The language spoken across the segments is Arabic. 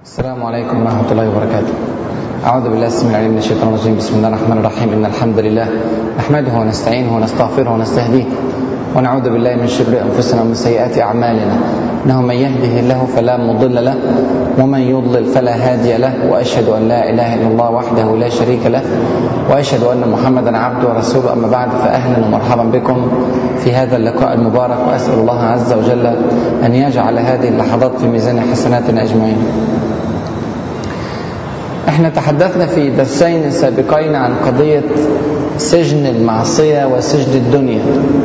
السلام عليكم ورحمة الله وبركاته. أعوذ بالله السميع العليم من الشيطان الرجيم. بسم الله الرحمن الرحيم. إن الحمد لله نحمده ونستعينه ونستغفره ونستهديه ونعوذ بالله من شرور أنفسنا ومن سيئات أعمالنا. إنه من يهده الله فلا مضل له ومن يضلل فلا هادي له، وأشهد أن لا إله إلا الله وحده لا شريك له، وأشهد أن محمدا عبده ورسوله. أما بعد، فأهلا ومرحبا بكم في هذا اللقاء المبارك، وأسأل الله عز وجل أن يجعل هذه اللحظات في ميزان حسناتنا أجمعين. احنا تحدثنا في درسين سابقين عن قضية سجن المعصية وسجن الدنيا،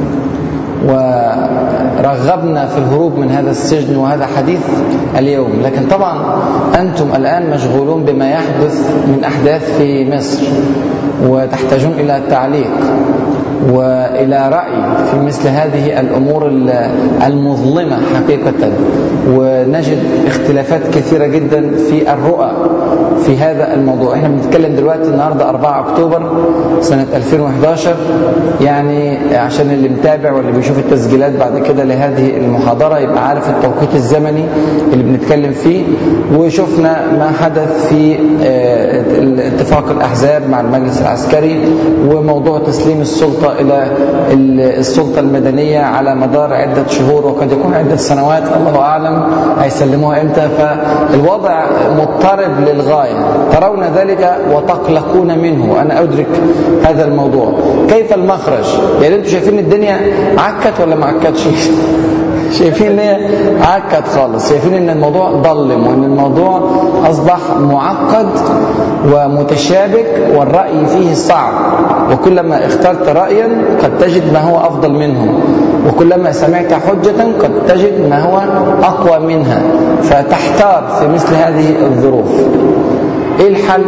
ورغبنا في الهروب من هذا السجن، وهذا حديث اليوم. لكن طبعا أنتم الآن مشغولون بما يحدث من أحداث في مصر، وتحتاجون إلى تعليق وإلى رأي في مثل هذه الأمور المظلمة حقيقة. ونجد اختلافات كثيرة جدا في الرؤى في هذا الموضوع. احنا بنتكلم دلوقتي النهاردة 4 أكتوبر سنة 2011، يعني عشان اللي متابع واللي بيشوف التسجيلات بعد كده لهذه المحاضرة يبقى عارف التوقيت الزمني اللي بنتكلم فيه. وشفنا ما حدث في اتفاق الأحزاب مع المجلس العسكري، وموضوع تسليم السلطة إلى السلطة المدنية على مدار عدة شهور، وقد يكون عدة سنوات، الله أعلم هيسلموها إمتى. فالوضع مضطرب للغاية، ترون ذلك وتقلقون منه، وأنا أدرك هذا الموضوع. كيف المخرج؟ يعني أنتم شايفين الدنيا عكت ولا ما عكتش؟ شايفين ان هي عكت خالص، شايفين ان الموضوع ضلم، وان الموضوع اصبح معقد ومتشابك، والرأي فيه صعب. وكلما اخترت رأيا قد تجد ما هو افضل منه، وكلما سمعت حجة قد تجد ما هو اقوى منها، فتحتار في مثل هذه الظروف. ايه الحل؟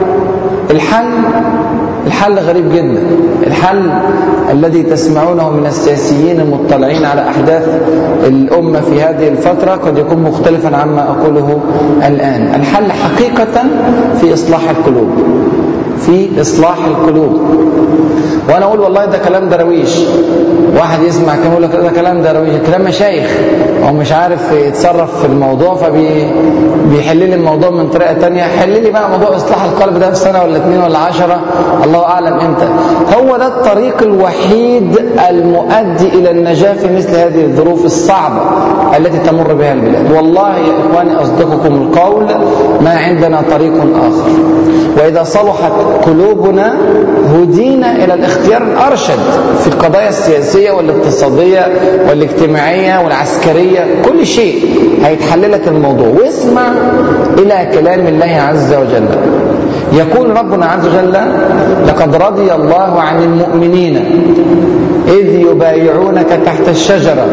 الحل غريب جدا. الحل الذي تسمعونه من السياسيين المطلعين على أحداث الأمة في هذه الفترة قد يكون مختلفا عما أقوله الآن. الحل حقيقة في إصلاح القلوب، في إصلاح القلوب. وأنا أقول والله ده كلام درويش. واحد يسمع كلام يقول لك ده كلام درويش، كلام مشايخ، هو مش عارف يتصرف في الموضوع فبيحل لي الموضوع من طريقة تانية. حل لي بقى موضوع إصلاح القلب ده في سنة ولا 2 ولا 10، الله أعلم إمتى. هو ده الطريق الوحيد المؤدي إلى النجاة في مثل هذه الظروف الصعبة التي تمر بها البلاد. والله يا إخواني أصدقكم القول، ما عندنا طريق آخر. وإذا صلحت قلوبنا هدينا إلى الاختيار الأرشد في القضايا السياسية والاقتصادية والاجتماعية والعسكرية، كل شيء هيتحللك الموضوع. واسمع إلى كلام الله عز وجل. يقول ربنا عز وجل: لقد رضي الله عن المؤمنين إذ يبايعونك تحت الشجرة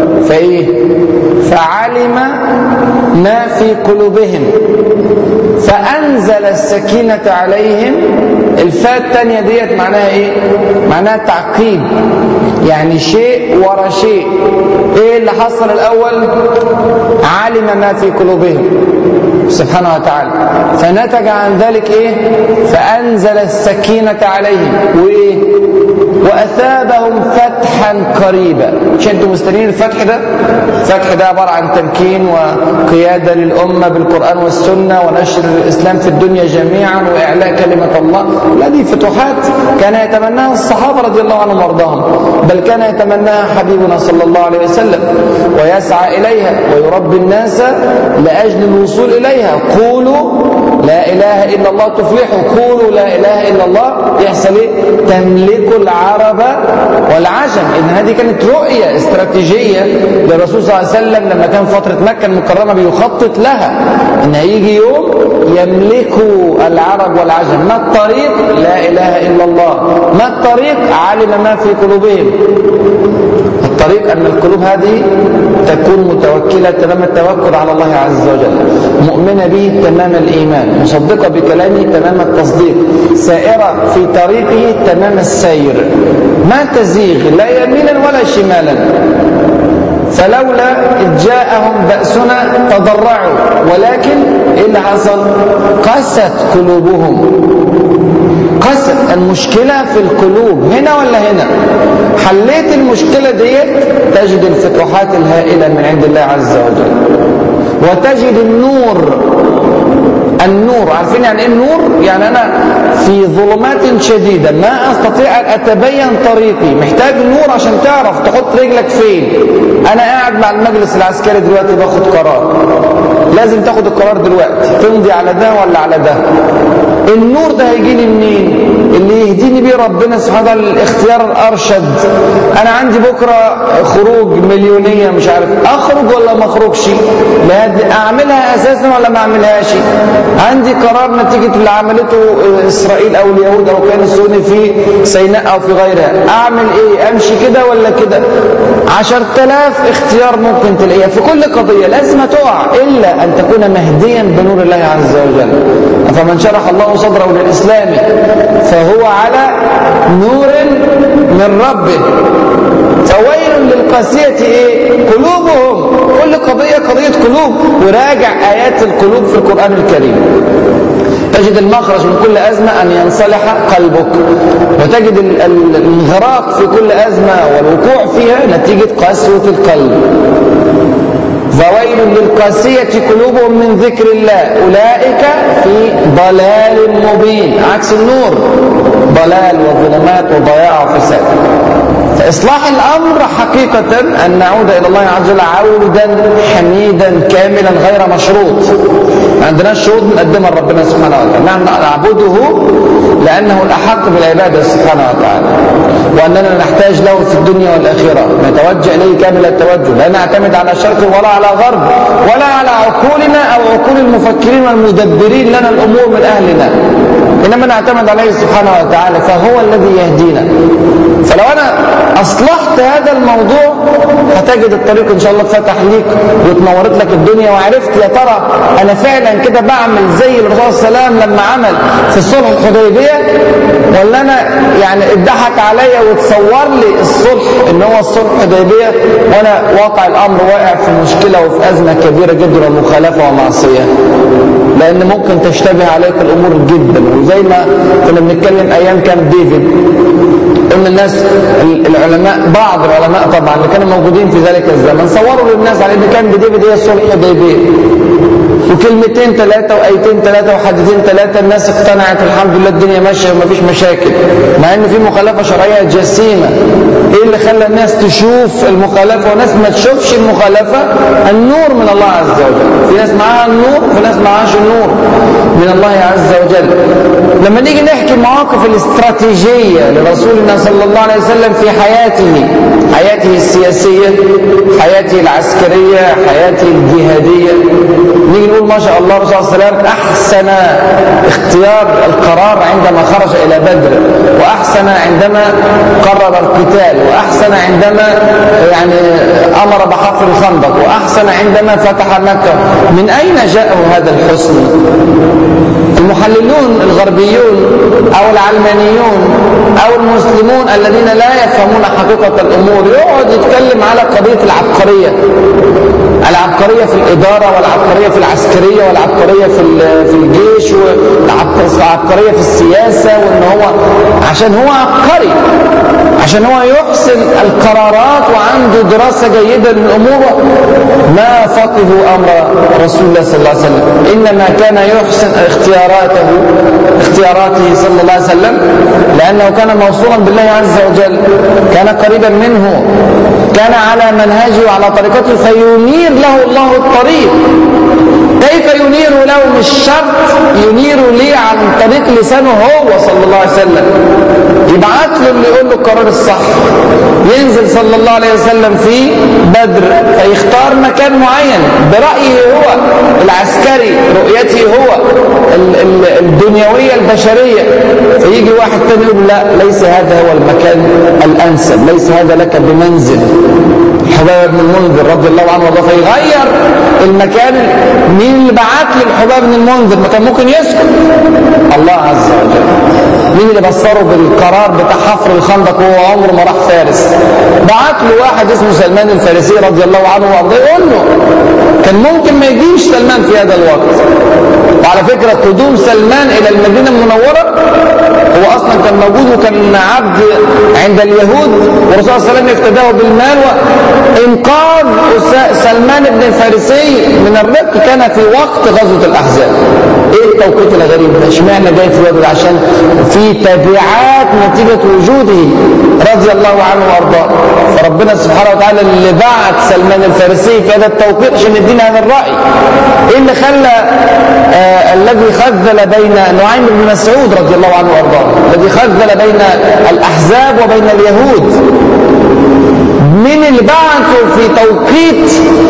فعلم ما في قلوبهم فأنزل السكينة عليهم. الفاء الثانية ديت معناها ايه؟ معناها تعقيب، يعني شيء ورا شيء. ايه اللي حصل الأول؟ علم ما في قلوبهم سبحانه وتعالى، فنتج عن ذلك ايه؟ فأنزل السكينة عليهم، وايه؟ وأثابهم فتحا قريبا. مش انتم مستنيين الفتح ده؟ الفتح ده عبارة عن تمكين وقيادة للأمة بالقرآن والسنة، ونشر الإسلام في الدنيا جميعا، وإعلاء كلمة الله. هذه فتوحات كان يتمناها الصحابة رضي الله عنهم وارضاهم، بل كان يتمناها حبيبنا صلى الله عليه وسلم، ويسعى إليها ويربي الناس لأجل الوصول إليها. قولوا لا إله إلا الله تفلحوا، قولوا لا إله إلا الله يحصل إيه؟ تملك العرب والعجم. إن هذه كانت رؤية استراتيجية للرسول صلى الله عليه وسلم لما كان فترة مكة المكرمة بيخطط لها، إن هيجي يوم يملكوا العرب والعجم. ما الطريق؟ لا إله إلا الله. ما الطريق؟ علم ما في قلوبهم. الطريق أن القلوب هذه تكون متوكلة تمام التوكل على الله عز وجل، مؤمنة به تمام الإيمان، مصدقة بكلامه تمام التصديق، سائرة في طريقه تمام السير، ما تزيغ لا يمينا ولا شمالا. فلولا إذ جاءهم بأسنا تضرعوا، ولكن إيه اللي حصل؟ قست قلوبهم. قست. المشكلة في القلوب، هنا ولا هنا؟ حليت المشكلة ديت تجد الفتوحات الهائلة من عند الله عز وجل، وتجد النور النور. عارفين يعني ايه النور؟ يعني انا في ظلمات شديدة ما استطيع ان اتبين طريقي، محتاج نور عشان تعرف تحط رجلك فين. انا قاعد مع المجلس العسكري دلوقتي باخد قرار، لازم تاخد القرار دلوقتي، تمضي على ده ولا على ده. النور ده هيجي لي منين؟ اللي يهديني بيه ربنا سبحانه وتعالى، الاختيار الارشد. انا عندي بكره خروج مليونيه، مش عارف اخرج ولا ما اخرجش، اعملها اساسا ولا ما اعملهاش. عندي قرار نتيجه اللي عملته اسرائيل او اليهود او كان السني في سيناء او في غيرها، اعمل ايه؟ امشي كده ولا كده؟ 10,000 اختيار ممكن تلاقيها في كل قضيه، لازم تقع الا ان تكون مهديا بنور الله عز وجل. فمن شرح الله صدره للاسلام فهو على نور من ربه. فويل للقاسية ايه؟ قلوبهم. كل قضية قضية قلوب، وراجع آيات القلوب في القرآن الكريم تجد المخرج من كل أزمة أن ينصلح قلبك، وتجد الانغراق في كل أزمة والوقوع فيها نتيجة قسوة القلب. فويل للقاسية قلوبهم من ذكر الله أولئك في ضلال مبين. عكس النور ضلال وظلمات وضياع وفساد. فإصلاح الأمر حقيقة أن نعود إلى الله عز وجل عودا حميدا كاملا غير مشروط. ما عندناش شروط نقدمها لربنا سبحانه وتعالى، نحن نعبده لأنه الأحق بالعبادة سبحانه وتعالى، وأننا نحتاج له في الدنيا والآخرة، نتوجه إليه كامل التوجه، لا نعتمد على شرق ولا على غرب ولا على عقولنا أو عقول المفكرين والمدبرين لنا الأمور من أهلنا، إنما نعتمد عليه سبحانه وتعالى، فهو الذي يهدينا. فلو أنا أصلحت هذا الموضوع هتجد الطريق إن شاء الله اتفتح ليك واتنورت لك الدنيا، وعرفت يا ترى أنا فعلا كده بعمل زي الرسول صلى الله عليه وسلم لما عمل في الصلح الحديبية، ولا أنا يعني اتضحك عليا وتصور لي الصلح إن هو الصلح الحديبية وأنا واقع الأمر واقع في مشكلة وفي أزمة كبيرة جدا ومخالفة ومعصية. لأن ممكن تشتبه عليك الأمور جدا. وزي ما كنا بنتكلم أيام كان ديفيد، قلنا الناس العلماء، بعض العلماء طبعا اللي كانوا موجودين في ذلك الزمن، صوروا للناس على ان كان بديفيد هي الصلح الحديبية، وكلمتين ثلاثة وآيتين ثلاثة وحديثين ثلاثة الناس اقتنعت، الحمد لله الدنيا ماشية ومفيش مشاكل، مع ان في مخالفة شرعية جسيمة. ايه اللي خلى الناس تشوف المخالفة وناس ما تشوفش المخالفة؟ النور من الله عز وجل. في ناس معاها النور وفي ناس معاهاش النور من الله عز وجل. لما نيجي نحكي المواقف الاستراتيجية لرسولنا صلى الله عليه وسلم في حياته السياسية، حياته العسكرية، حياته الجهادية، نيجي نقول ما شاء الله الرسول صلى الله عليه وسلم أحسن اختيار القرار عندما خرج إلى بدر، وأحسن عندما قرر القتال، وأحسن عندما يعني أمر بحفر الخندق، وأحسن عندما فتح مكة. من أين جاءه هذا الحسن؟ المحللون الغربيون أو العلمانيون أو المسلمون الذين لا يفهمون حقيقة الأمور يقعد يتكلم على قضية العبقرية في الإدارة، والعبقرية في العسكرية، والعبقرية في الجيش، والعبقرية في السياسة، وإن هو عشان هو عبقري، عشان هو يحسن القرارات وعنده دراسة جيدة للأمور. ما فقهوا أمر رسول الله صلى الله عليه وسلم، إنما كان يحسن اختياراته صلى الله عليه وسلم لأنه كان موصولا بالله عز وجل، كان قريبا منه، كان على منهجه وعلى طريقته، فينير له الله الطريق. كيف ينير له؟ مش شرط ينير ليه عن طريق لسانه هو صلى الله عليه وسلم، يبعت له اللي يقول له القرار الصح. ينزل صلى الله عليه وسلم في بدر فيختار مكان معين برأيه هو العسكري، رؤيته هو الدنيوية البشرية، فيجي واحد تاني يقول لا، ليس هذا هو المكان الأنسب، ليس هذا لك بمنزل. حباب بن المنذر رضي الله عنه وضع فيغير المكان. مين اللي بعت للحباب بن المنذر؟ ما كان ممكن يسكت؟ الله عز وجل. مين اللي بصره بالقرار بتاع حفر الخندق وهو عمره ما راح فارس؟ بعت له واحد اسمه سلمان الفارسي رضي الله عنه وارضاه يقول له. كان ممكن ما يجيش سلمان في هذا الوقت. وعلى فكرة قدوم سلمان إلى المدينة المنورة هو هو أصلا كان موجود وكان عبد عند اليهود، والرسول صلى الله عليه وسلم افتداه بالمال. وإنقاذ سلمان بن الفارسي من الرق كان في وقت غزوة الأحزاب. إيه التوقيت الغريب ده؟ اشمعنى جاي في الوقت ده؟ عشان في تبعات نتيجة وجوده رضي الله عنه وأرضاه. فربنا سبحانه وتعالى اللي بعث سلمان الفارسي في هذا التوقيت عشان يدينا هذا الرأي. إيه اللي خلى الذي خذل بين نعيم بن مسعود رضي الله عنه وأرضاه، الذي خذل بين الأحزاب وبين اليهود، من اللي بعثوا في توقيت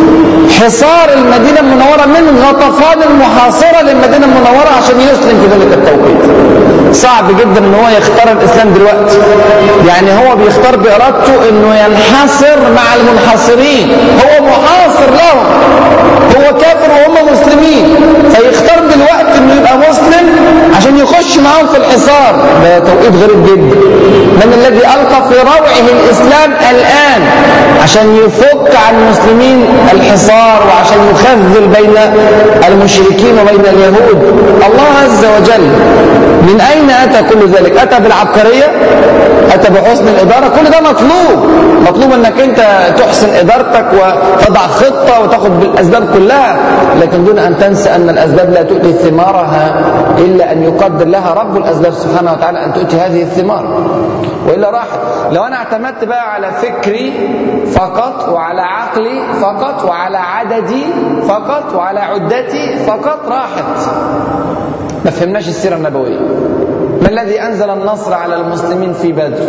حصار المدينة المنورة من غطفان المحاصرة للمدينة المنورة عشان يسلم في ذلك التوقيت؟ صعب جدا ان هو يختار الاسلام دلوقتي. يعني هو بيختار بارادته انه ينحصر مع المنحصرين، هو محاصر لهم، هو كافر وهم مسلمين، فيختار دلوقتي انه يبقى مسلم عشان يخش معاهم في الحصار. ده توقيت غريب جدا. من الذي القى في روعه الاسلام الان عشان يفك عن المسلمين الحصار وعشان يخذل بين المشركين وبين اليهود؟ الله عز وجل. من أين أتى كل ذلك؟ أتى بالعبقرية؟ أتى بحسن الإدارة؟ كل ده مطلوب أنك أنت تحسن إدارتك وتضع خطة وتأخذ بالأسباب كلها، لكن دون أن تنسى أن الأسباب لا تؤتي ثمارها إلا أن يقدر لها رب الأسباب سبحانه وتعالى أن تؤتي هذه الثمار، وإلا راحت. لو أنا اعتمدت بقى على فكري فقط وعلى عقلي فقط وعلى عددي فقط وعلى عدتي فقط، راحت. ما فهمناش السيرة النبوية. ما الذي أنزل النصر على المسلمين في بدر؟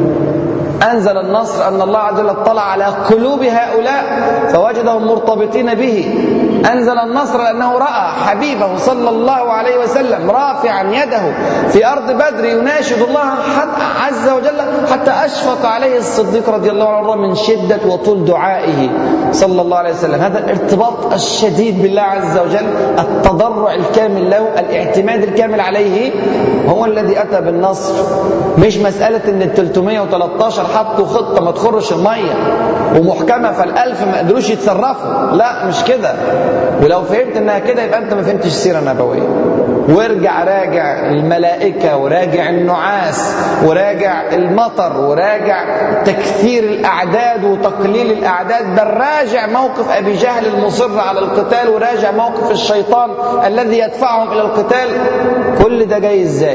أنزل النصر أن الله عز وجل اطلع على قلوب هؤلاء فوجدهم مرتبطين به. أنزل النصر لأنه رأى حبيبه صلى الله عليه وسلم رافعا يده في أرض بدر يناشد الله عز وجل حتى أشفق عليه الصديق رضي الله عنه من شدة وطول دعائه صلى الله عليه وسلم. هذا الارتباط الشديد بالله عز وجل، التضرع الكامل له، الاعتماد الكامل عليه، هو الذي أتى بالنصر. مش مسألة أن ال 313 حطوا خطة ما تخرش المية ومحكمة فال1000 ما قدروش يتصرفوا، لا مش كده. ولو فهمت انها كده يبقى انت ما فهمتش السيرة النبوية. وارجع راجع الملائكة وراجع النعاس وراجع المطر وراجع تكثير الأعداد وتقليل الأعداد، بل راجع موقف أبي جهل المصر على القتال وراجع موقف الشيطان الذي يدفعهم إلى القتال. كل ده جاي ازاي؟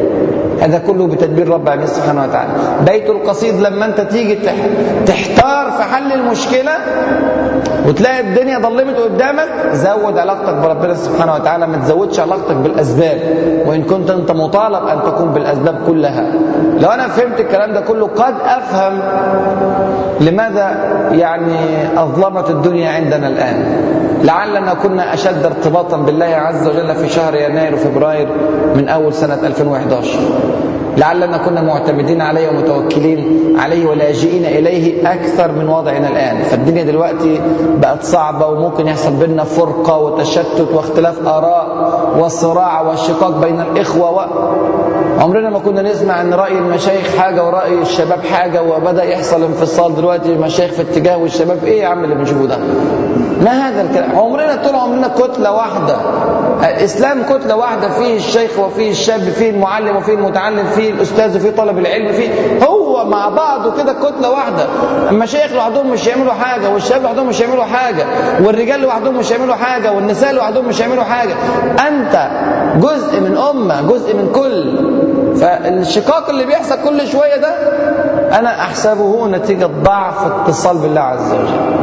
هذا كله بتدبير رب العالمين سبحانه وتعالى. بيت القصيد لما انت تيجي تحتار في حل المشكلة وتلاقي الدنيا ظلمت قدامك، زود علاقتك بربنا سبحانه وتعالى، ما تزودش علاقتك بالأسباب، وإن كنت أنت مطالب أن تكون بالأسباب كلها. لو أنا فهمت الكلام ده كله قد أفهم لماذا يعني أظلمت الدنيا عندنا الآن. لعلنا كنا أشد ارتباطا بالله عز وجل في شهر يناير وفبراير من أول سنة 2011. لعلنا كنا معتمدين عليه ومتوكلين عليه ولاجئين إليه أكثر من وضعنا الآن. فالدنيا دلوقتي بقت صعبة وممكن يحصل بيننا فرقة وتشتت واختلاف آراء وصراع وشقاق بين الإخوة عمرنا ما كنا نسمع أن رأي المشايخ حاجة ورأي الشباب حاجة، وبدأ يحصل انفصال دلوقتي المشايخ في اتجاه والشباب إيه يا عم اللي بنشوفه ده؟ ما هذا الكلام؟ عمرنا طول عمرنا كتلة واحدة. الإسلام كتلة واحدة، فيه الشيخ وفيه الشاب، فيه المعلم وفيه المتعلم، فيه الأستاذ وفيه طالب العلم، فيه هو مع بعض كده كتلة واحدة. المشايخ لوحدهم مش يعملوا حاجة، والشباب لوحدهم مش يعملوا حاجة، والرجال لوحدهم مش يعملوا حاجة، والنساء لوحدهم مش يعملوا حاجة. أنت جزء من أمة، جزء من كل. فالشقاق اللي بيحصل كل شوية ده أنا أحسبه نتيجة ضعف اتصال بالله عز وجل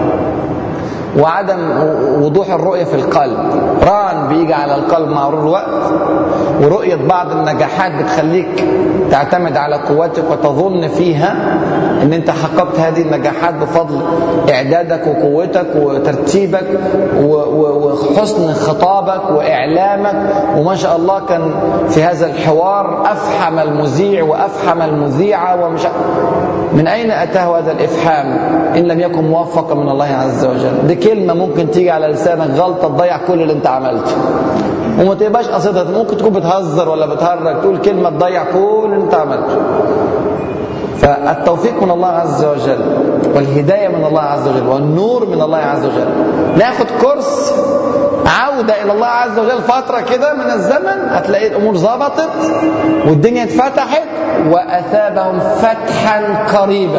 وعدم وضوح الرؤية في القلب. ران بيجي على القلب مع مرور الوقت، ورؤية بعض النجاحات بتخليك تعتمد على قوتك وتظن فيها ان انت حققت هذه النجاحات بفضل اعدادك وقوتك وترتيبك وحسن خطابك واعلامك. وما شاء الله كان في هذا الحوار افحم المذيع وافحم المذيعة من اين اتاه هذا الافحام ان لم يكن موفقا من الله عز وجل؟ دي كلمة ممكن تيجي على لسانك غلطة تضيع كل اللي انت عملته وما تبقاش قصدها. ممكن تكون بتهزر ولا بتهرج تقول كلمة تضيع كل اللي انت عملته. فالتوفيق من الله عز وجل، والهداية من الله عز وجل، والنور من الله عز وجل. ناخد كورس عودة إلى الله عز وجل فترة كده من الزمن، هتلاقي الأمور ظبطت والدنيا اتفتحت، وأثابهم فتحا قريبا.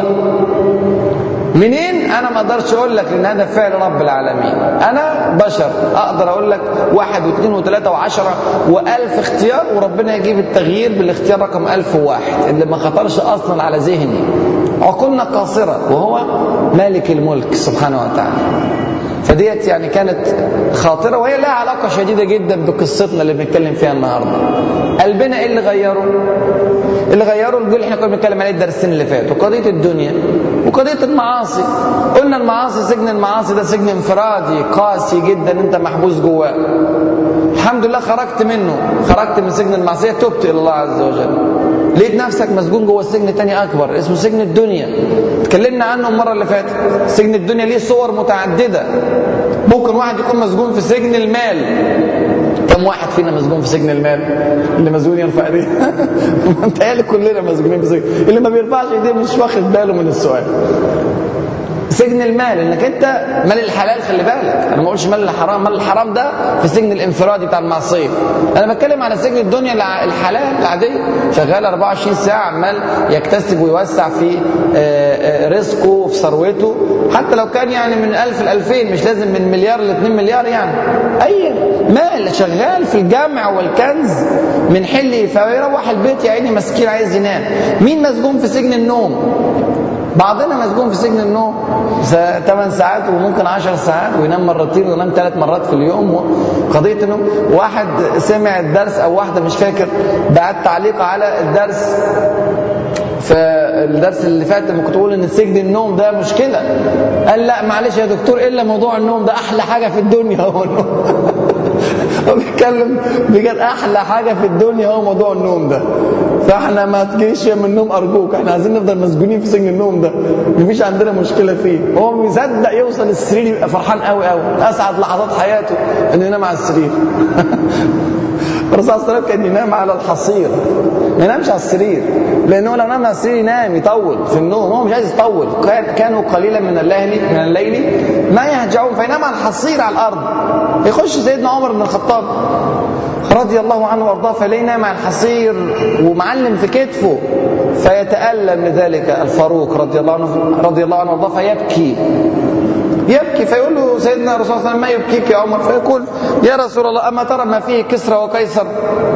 منين؟ أنا ما أقدرش أقول لك، لأن هذا فعل رب العالمين. أنا بشر، أقدر أقول لك 1 و2 و3 و10 و1000 اختيار، وربنا يجيب التغيير بالاختيار رقم 1001 اللي ما خطرش أصلا على ذهني. عقولنا قاصرة، وهو مالك الملك سبحانه وتعالى. فديت يعني كانت خاطرة، وهي لها علاقة شديدة جدا بقصتنا اللي بنتكلم فيها النهاردة. قلبنا إيه اللي غيره؟ اللي غيره الجيل اللي احنا كنا بنتكلم عليه الدرسين اللي فاتوا، قضية الدنيا وقضية المعاصي. قلنا المعاصي، سجن المعاصي ده سجن انفرادي قاسي جدا، انت محبوس جواه. الحمد لله خرجت منه، خرجت من سجن المعصية، تبت إلى الله عز وجل. لقيت نفسك مسجون جوه السجن تاني أكبر اسمه سجن الدنيا، اتكلمنا عنه المرة اللي فاتت. سجن الدنيا ليه صور متعددة. ممكن واحد يكون مسجون في سجن المال. كم واحد فينا مسجون في سجن المال؟ اللي مسجون يرفع ايديه. متهيألي كلنا مسجونين في سجن. اللي ما بيرفعش ايديه مش واخد باله من السؤال. سجن المال، انك انت مال الحلال، خلي بالك انا ما اقولش مال الحرام. مال الحرام ده في سجن الانفرادي بتاع المعصيه. انا بتكلم على سجن الدنيا الحلال العاديه، شغال 24 ساعه عمال يكتسب ويوسع في رزقه وفي ثروته، حتى لو كان يعني من 1000 ل 2000، مش لازم من مليار ل 2 مليار، يعني اي مال شغال في الجمع والكنز من حله، فيروح البيت يا عيني مسكين عايز ينام. مين مسجون في سجن النوم؟ بعضنا مسجون في سجن النوم 8 ساعات وممكن 10 ساعات، وينام مرتين وينام 3 مرات في اليوم. قضية النوم. واحد سمع الدرس او واحدة مش فاكر بعت تعليق على الدرس، فالدرس اللي فات لما كنت بقول ان سجن النوم ده مشكلة، قال لا معلش يا دكتور، الا موضوع النوم ده احلى حاجة في الدنيا هو النوم. هو بيتكلم بجد، احلى حاجة في الدنيا هو موضوع النوم ده. فاحنا ما تجيش من النوم ارجوك، احنا عايزين نفضل مسجونين في سجن النوم ده، مفيش عندنا مشكله فيه. هو مصدق يوصل السرير يبقى فرحان قوي قوي، اسعد لحظات حياته انه ينام على السرير. الرسول صلى الله عليه وسلم كان ينام على الحصير، ما ينامش على السرير، لانه لو نام على السرير ينام يطول في النوم. هو مش عايز يطول، كانوا قليلا من الليل ما يهجعون، فينام على الحصير على الارض. يخش سيدنا عمر بن الخطاب رضي الله عنه وارضاه، فليه نام على الحصير ومعلم في كتفه، فيتألم لذلك الفاروق رضي الله عنه وارضاه، فيبكي. فيقول له سيدنا الرسول صلى الله عليه وسلم: ما يبكيك يا عمر؟ فيقول: يا رسول الله، أما ترى ما فيه كسرى وقيصر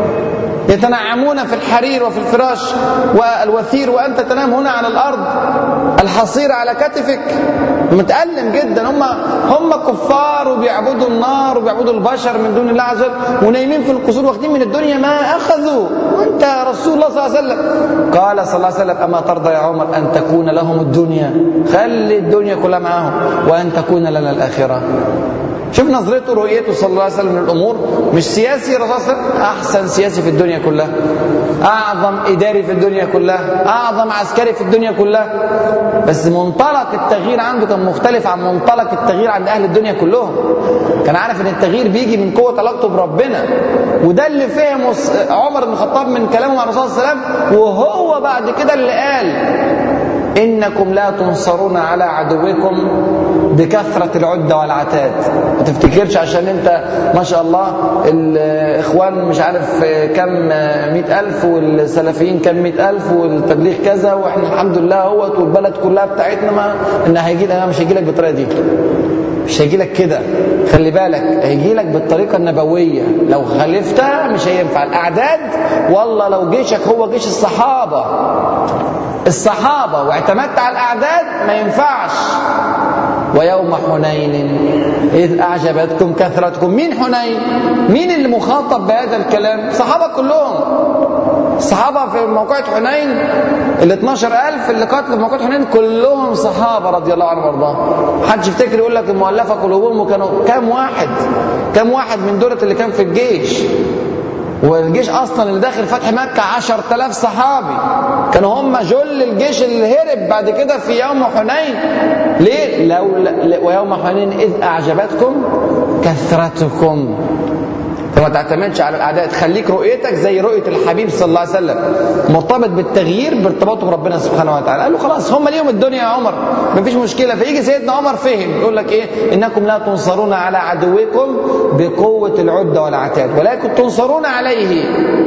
يتنعمون في الحرير وفي الفراش والوثير، وأنت تنام هنا على الأرض الحصير على كتفك. متألم جدا. هم كفار وبيعبدوا النار وبيعبدوا البشر من دون الله عز وجل، ونايمين في القصور واخدين من الدنيا ما أخذوا، وأنت رسول الله صلى الله عليه وسلم. قال صلى الله عليه وسلم: أما ترضى يا عمر أن تكون لهم الدنيا، خلي الدنيا كلها معهم، وأن تكون لنا الآخرة. شوف نظرته ورؤيته صلى الله عليه وسلم للأمور. مش سياسي الرسول صلى الله عليه وسلم، أحسن سياسي في الدنيا كلها، أعظم إداري في الدنيا كلها، أعظم عسكري في الدنيا كلها، بس منطلق التغيير عنده كان مختلف عن منطلق التغيير عند أهل الدنيا كلهم. كان عارف أن التغيير بيجي من قوة علاقته بربنا، وده اللي فهمه عمر بن الخطاب من كلامه عن الرسول صلى الله عليه وسلم. وهو بعد كده اللي قال: إنكم لا تنصرون على عدوكم بكثرة العدة والعتاد. ما تفتكرش عشان انت ما شاء الله الإخوان مش عارف كم 100,000 والسلفيين كم 100,000 والتبليغ كذا وإحنا الحمد لله هوت والبلد كلها بتاعتنا، ما إن مش هيجي لك بالطريقة دي، مش هيجي لك كده. خلي بالك، هيجي لك بالطريقة النبوية. لو خالفتها مش هينفع. الأعداد والله لو جيشك هو جيش الصحابة واعتمدت على الأعداد ما ينفعش. ويوم حنين إذ أعجبتكم كثرتكم. مين حنين؟ مين اللي مخاطب بهذا الكلام؟ الصحابة كلهم. الصحابة في موقعة حنين ال 12,000 اللي قاتلوا في موقعة حنين كلهم صحابة رضي الله عنهم وارضاهم. محدش يفتكر يقول لك المؤلفة قلوبهم، وكانوا كم واحد من دولة اللي كان في الجيش. والجيش اصلا اللي داخل فتح مكة 10,000 صحابي، كانوا هم جل الجيش اللي هرب بعد كده في يوم حنين. ليه؟ ويوم حنين إذ أعجبتكم كثرتكم. فما تعتمدش على الأعداء، تخليك رؤيتك زي رؤية الحبيب صلى الله عليه وسلم، مرتبط بالتغيير بارتباطه بربنا سبحانه وتعالى. قال له خلاص هم ليهم الدنيا يا عمر، مفيش مشكلة. فيجي سيدنا عمر فهم، يقول لك إيه؟ إنكم لا تنصرون على عدوكم بقوة العدة والعتاد، ولكن تنصرون عليه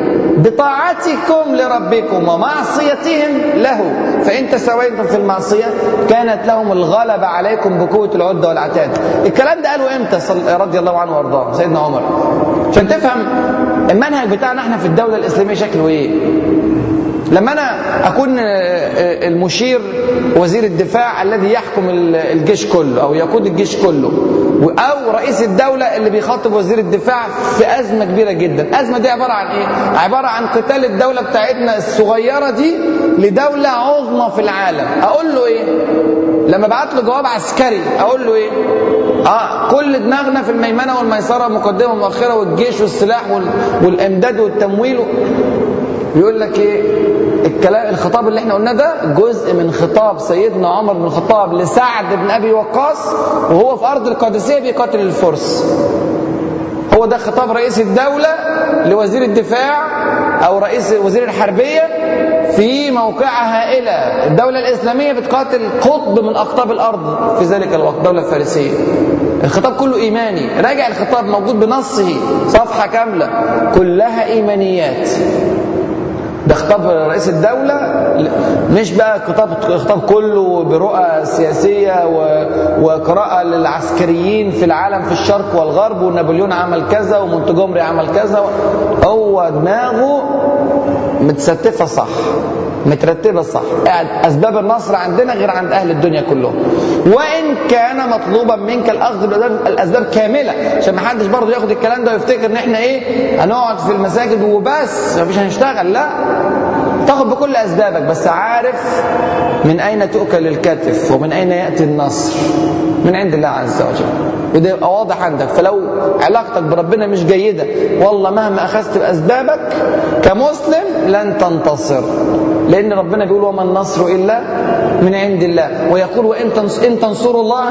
بطاعتكم لربكم ومعصيتهم له، فإن تساويتم في المعصية كانت لهم الغلبة عليكم بقوة العدة والعتاد. الكلام ده قاله إمتى رضي الله عنه وارضاه سيدنا عمر؟ عشان تفهم المنهج بتاعنا احنا في الدولة الإسلامية شكله ايه. لما انا اكون المشير وزير الدفاع الذي يحكم الجيش كله او يقود الجيش كله، او رئيس الدولة اللي بيخاطب وزير الدفاع في ازمة كبيرة جدا، الازمة دي عبارة عن ايه؟ عبارة عن قتال الدولة بتاعتنا الصغيرة دي لدولة عظمى في العالم. اقول له ايه لما بعت له جواب عسكري؟ اقول له ايه؟ كل دماغنا في الميمنة والميسرة، مقدمة ومؤخرة، والجيش والسلاح والامداد والتمويل. بيقول لك ايه الكلام؟ الخطاب اللي احنا قلناه ده جزء من خطاب سيدنا عمر بن الخطاب لسعد بن ابي وقاص وهو في ارض القادسية بيقاتل الفرس. هو ده خطاب رئيس الدولة لوزير الدفاع او وزير الحربية في موقعة هائلة. الدولة الإسلامية بتقاتل قطب من أقطاب الأرض في ذلك الوقت، الدولة الفارسية. الخطاب كله إيماني، راجع الخطاب موجود بنصه صفحة كاملة كلها إيمانيات. ده خطاب رئيس الدولة، مش بقى خطاب كله برؤى سياسية وقراءة للعسكريين في العالم في الشرق والغرب، ونابليون عمل كذا ومونتجومري عمل كذا. هو دماغه متستفة صح، مترتبة صح. أسباب النصر عندنا غير عند أهل الدنيا كلهم، وإن كان مطلوبا منك الأخذ بالأسباب كاملة، عشان ما حدش برضه ياخد الكلام ده ويفتكر إن إحنا إيه هنقعد في المساجد وبس مفيش هنشتغل. لا، تاخد بكل أسبابك، بس عارف من أين تؤكل الكتف ومن أين يأتي النصر، من عند الله عز وجل، وده يبقى واضح عندك. فلو علاقتك بربنا مش جيدة، والله مهما أخذت بأسبابك كمسلم لن تنتصر، لأن ربنا بيقول وما النصر إلا من عند الله، ويقول وإن تنصروا الله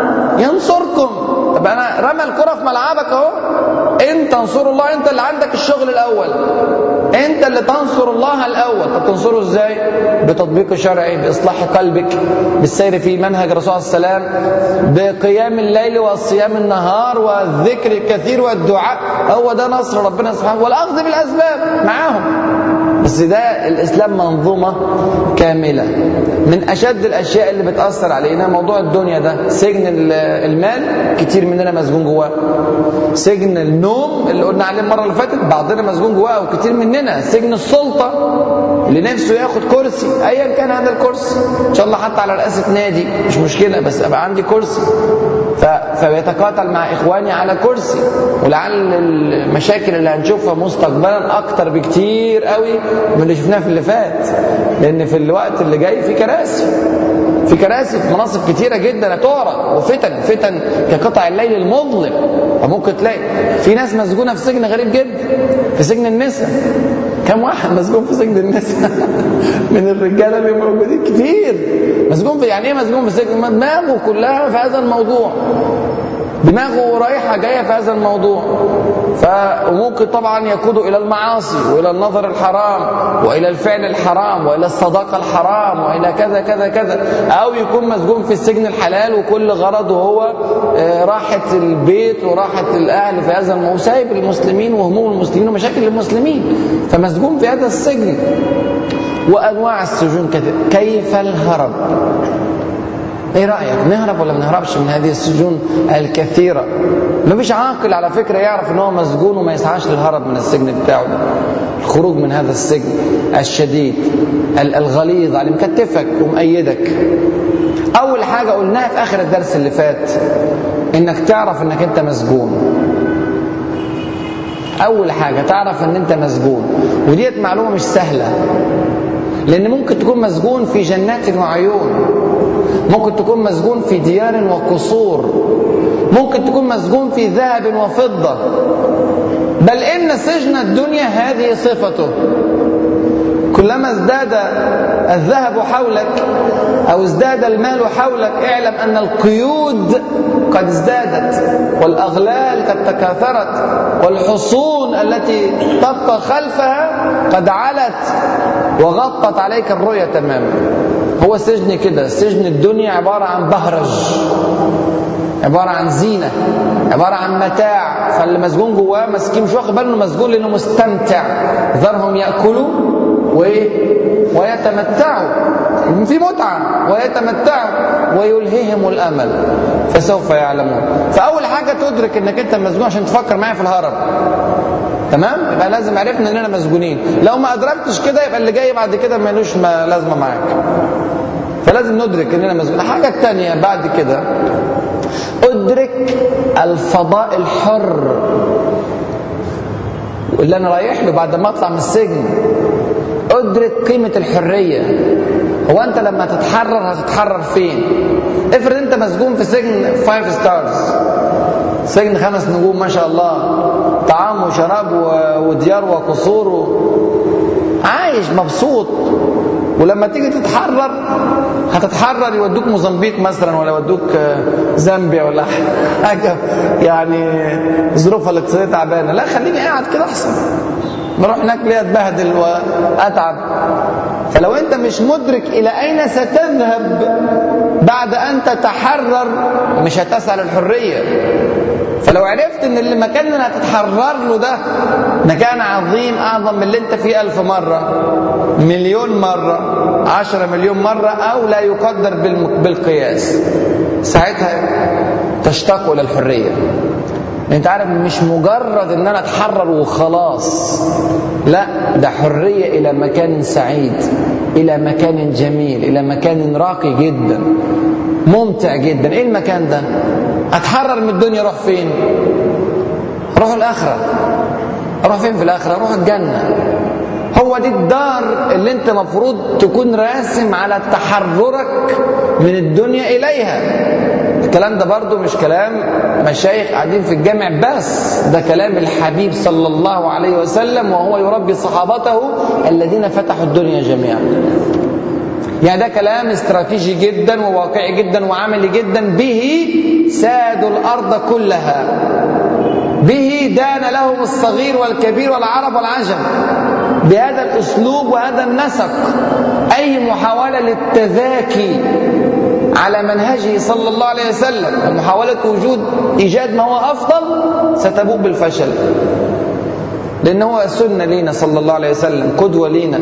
ينصركم. طب أنا رمى الكرة في ملعبك أهو، إن تنصروا الله أنت اللي عندك الشغل الأول، أنت اللي تنصر الله الأول. طب تنصره إزاي؟ بتطبيق شرعي، بإصلاح قلبك، بالسير في منهج الرسول صلى الله عليه وسلم، بقيام الليل والصيام النهار والذكر الكثير والدعاء. هو ده نصر ربنا سبحانه، والأخذ بالأسباب معاهم. بس ده الإسلام منظومة كاملة. من أشد الأشياء اللي بتأثر علينا موضوع الدنيا ده، سجن المال كتير مننا مسجون جواه، سجن النوم اللي قلنا عليه المرة اللي فاتت بعضنا مسجون جواه وكتير مننا، سجن السلطة اللي نفسه ياخد كرسي أيا كان هذا الكرسي، إن شاء الله حتى على رئاسة نادي مش مشكلة، بس أبقى عندي كرسي، فبيتقاتل مع إخواني على كرسي. ولعل المشاكل اللي هنشوفها مستقبلا أكتر بكتير قوي من اللي شفناها في اللي فات، لأن في الوقت اللي جاي في كراسي في مناصب كتيرة جدا هتعرض، وفتن كقطع الليل المظلم. وممكن تلاقي في ناس مسجونة في سجن غريب جدا، في سجن النساء. كم واحد مسجون في سجن النساء من الرجالة اللي موجودين كتير مسجون في، يعني ايه مسجون في سجن؟ دماغه كلها في هذا الموضوع، دماغه رايحة جاية في هذا الموضوع. فممكن طبعا يقود إلى المعاصي وإلى النظر الحرام وإلى الفعل الحرام وإلى الصداقة الحرام وإلى كذا كذا كذا، أو يكون مسجون في السجن الحلال وكل غرضه هو راحة البيت وراحة الأهل في هذا الموضوع، سايب المسلمين وهموم المسلمين ومشاكل المسلمين، فمسجون في هذا السجن. وأنواع السجون كيف الهرب؟ ايه رأيك نهرب ولا ما نهربش من هذه السجون الكثيرة؟ مفيش عاقل على فكرة يعرف ان هو مسجون وما يسعاش للهرب من السجن بتاعه ده، الخروج من هذا السجن الشديد الغليظ اللي مكتفك ومأيدك. اول حاجة قلناها في اخر الدرس اللي فات، انك تعرف انك انت مسجون. اول حاجة تعرف ان انت مسجون، وديت معلومة مش سهلة، لان ممكن تكون مسجون في جنات وعيون، ممكن تكون مسجون في ديار وقصور، ممكن تكون مسجون في ذهب وفضة، بل إن سجن الدنيا هذه صفته، كلما ازداد الذهب حولك أو ازداد المال حولك اعلم أن القيود قد ازدادت، والأغلال قد تكاثرت، والحصون التي تبقى خلفها قد علت وغطت عليك الرؤية تماما. هو سجن كده، سجن الدنيا عبارة عن بهرج، عبارة عن زينة، عبارة عن متاع. فاللي مسجون جواه مسكين مش واخد باله انه مسجون لانه مستمتع. ذرهم يأكلوا ويتمتعوا، في متعة، ويتمتعوا ويلههم الأمل فسوف يعلمون. فأول حاجة تدرك انك انت مسجون عشان تفكر معايا في الهرب. تمام؟ يبقى لازم عرفنا اننا مسجونين. لو ما أدركتش كده يبقى اللي جاي بعد كده مالوش لازمة معاك. فلازم ندرك اننا مسجونين. الحاجة الثانية بعد كده أدرك الفضاء الحر اللي أنا رايح له بعد ما أطلع من السجن. أدرك قيمة الحرية. هو أنت لما تتحرر هتتحرر فين؟ افرض أنت مسجون في سجن 5 ستارز، سجن 5 نجوم ما شاء الله، طعام وشراب وديار وقصور عايش مبسوط، ولما تيجي تتحرر هتتحرر يودوك موزمبيق مثلا ولا يودوك زامبيا ولا حاجه يعني ظروفها الاقتصاديه تعبانه. لا، خليني قاعد كده احسن، بروح هناك ليه اتبهدل واتعب. فلو انت مش مدرك الى اين ستذهب بعد ان تتحرر مش هتسعى للحريه. فلو عرفت ان المكان اللي هتتحرر له ده مكان عظيم اعظم من اللي انت فيه 1000 مرة، مليون مرة، 10 مليون مرة، او لا يقدر بالقياس، ساعتها تشتاق الى الحرية. انت عارف مش مجرد ان انا اتحرر وخلاص، لا، ده حرية الى مكان سعيد، الى مكان جميل، الى مكان راقي جدا ممتع جدا. ايه المكان ده؟ اتحرر من الدنيا اروح فين؟ اروح الاخره. اروح فين في الاخره؟ اروح الجنه. هو دي الدار اللي انت مفروض تكون راسم على تحررك من الدنيا اليها. الكلام ده برضو مش كلام مشايخ قاعدين في الجامع بس، ده كلام الحبيب صلى الله عليه وسلم وهو يربي صحابته الذين فتحوا الدنيا جميعا. يعني ده كلام استراتيجي جدا وواقعي جدا وعملي جدا. به سادوا الأرض كلها، به دان لهم الصغير والكبير والعرب والعجم، بهذا الأسلوب وهذا النسق. أي محاولة للتذاكي على منهجه صلى الله عليه وسلم، محاولة وجود إيجاد ما هو أفضل، ستبوء بالفشل، لأنه هو سنة لينا صلى الله عليه وسلم، قدوة لينا.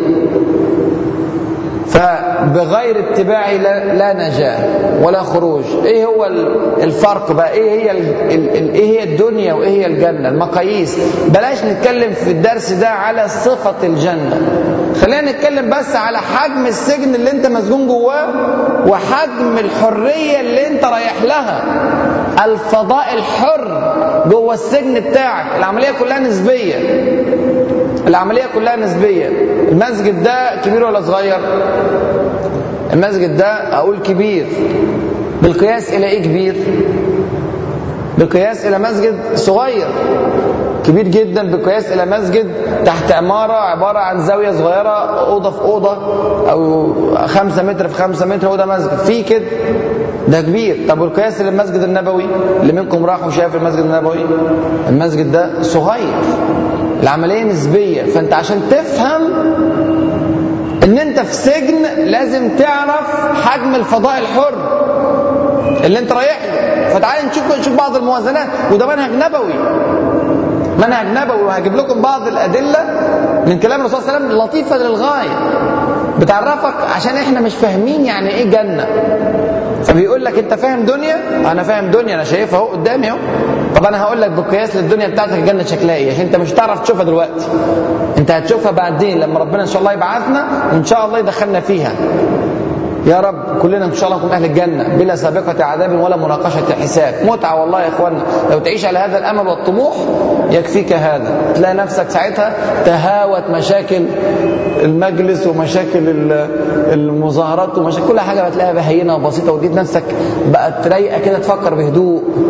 فبغير اتباعه لا نجاة ولا خروج. ايه هو الفرق بقى؟ ايه هي الدنيا وايه هي الجنة؟ المقاييس. بلاش نتكلم في الدرس ده على صفة الجنة، خلينا نتكلم بس على حجم السجن اللي انت مسجون جواه وحجم الحرية اللي انت رايح لها. الفضاء الحر جوه السجن بتاعك. العملية كلها نسبية، العملية كلها نسبية. المسجد ده كبير ولا صغير؟ المسجد ده أقول كبير بالقياس إلى إيه كبير؟ بالقياس إلى مسجد صغير. كبير جدا بالقياس إلى مسجد تحت عمارة عبارة عن زاوية صغيرة، أوضة في أوضة، أو 5 متر في 5 متر، هو ده مسجد فيه كده، ده كبير. طب والقياس إلى المسجد النبوي اللي منكم راح وشاف المسجد النبوي، المسجد ده صغير. العملية نسبية. فأنت عشان تفهم ان انت في سجن لازم تعرف حجم الفضاء الحر اللي انت رايح له. فتعالى نشوف بعض الموازنات، وده منهج نبوي، منهج نبوي، وهجيب لكم بعض الأدلة من كلام الرسول صلى الله عليه وسلم لطيفة للغاية بتعرفك، عشان احنا مش فاهمين يعني ايه جنة. فبيقول لك انت فاهم دنيا؟ انا فاهم دنيا، انا شايفها اهو قدامي اهو. طب انا هقول لك بالقياس للدنيا بتاعتك الجنة شكلها ايه، عشان انت مش هتعرف تشوفها دلوقتي، انت هتشوفها بعدين لما ربنا ان شاء الله يبعثنا وان شاء الله يدخلنا فيها. يا رب كلنا ان شاء الله نكون اهل الجنه بلا سابقه عذاب ولا مناقشه حساب. متعه والله يا اخوانا، لو تعيش على هذا الامل والطموح يكفيك هذا. تلاقي نفسك ساعتها تهاوت مشاكل المجلس ومشاكل المظاهرات ومشاكل كل حاجه بتلاقيها بهينه وبسيطه، ولقيت نفسك بقت رايقه كده، تفكر بهدوء.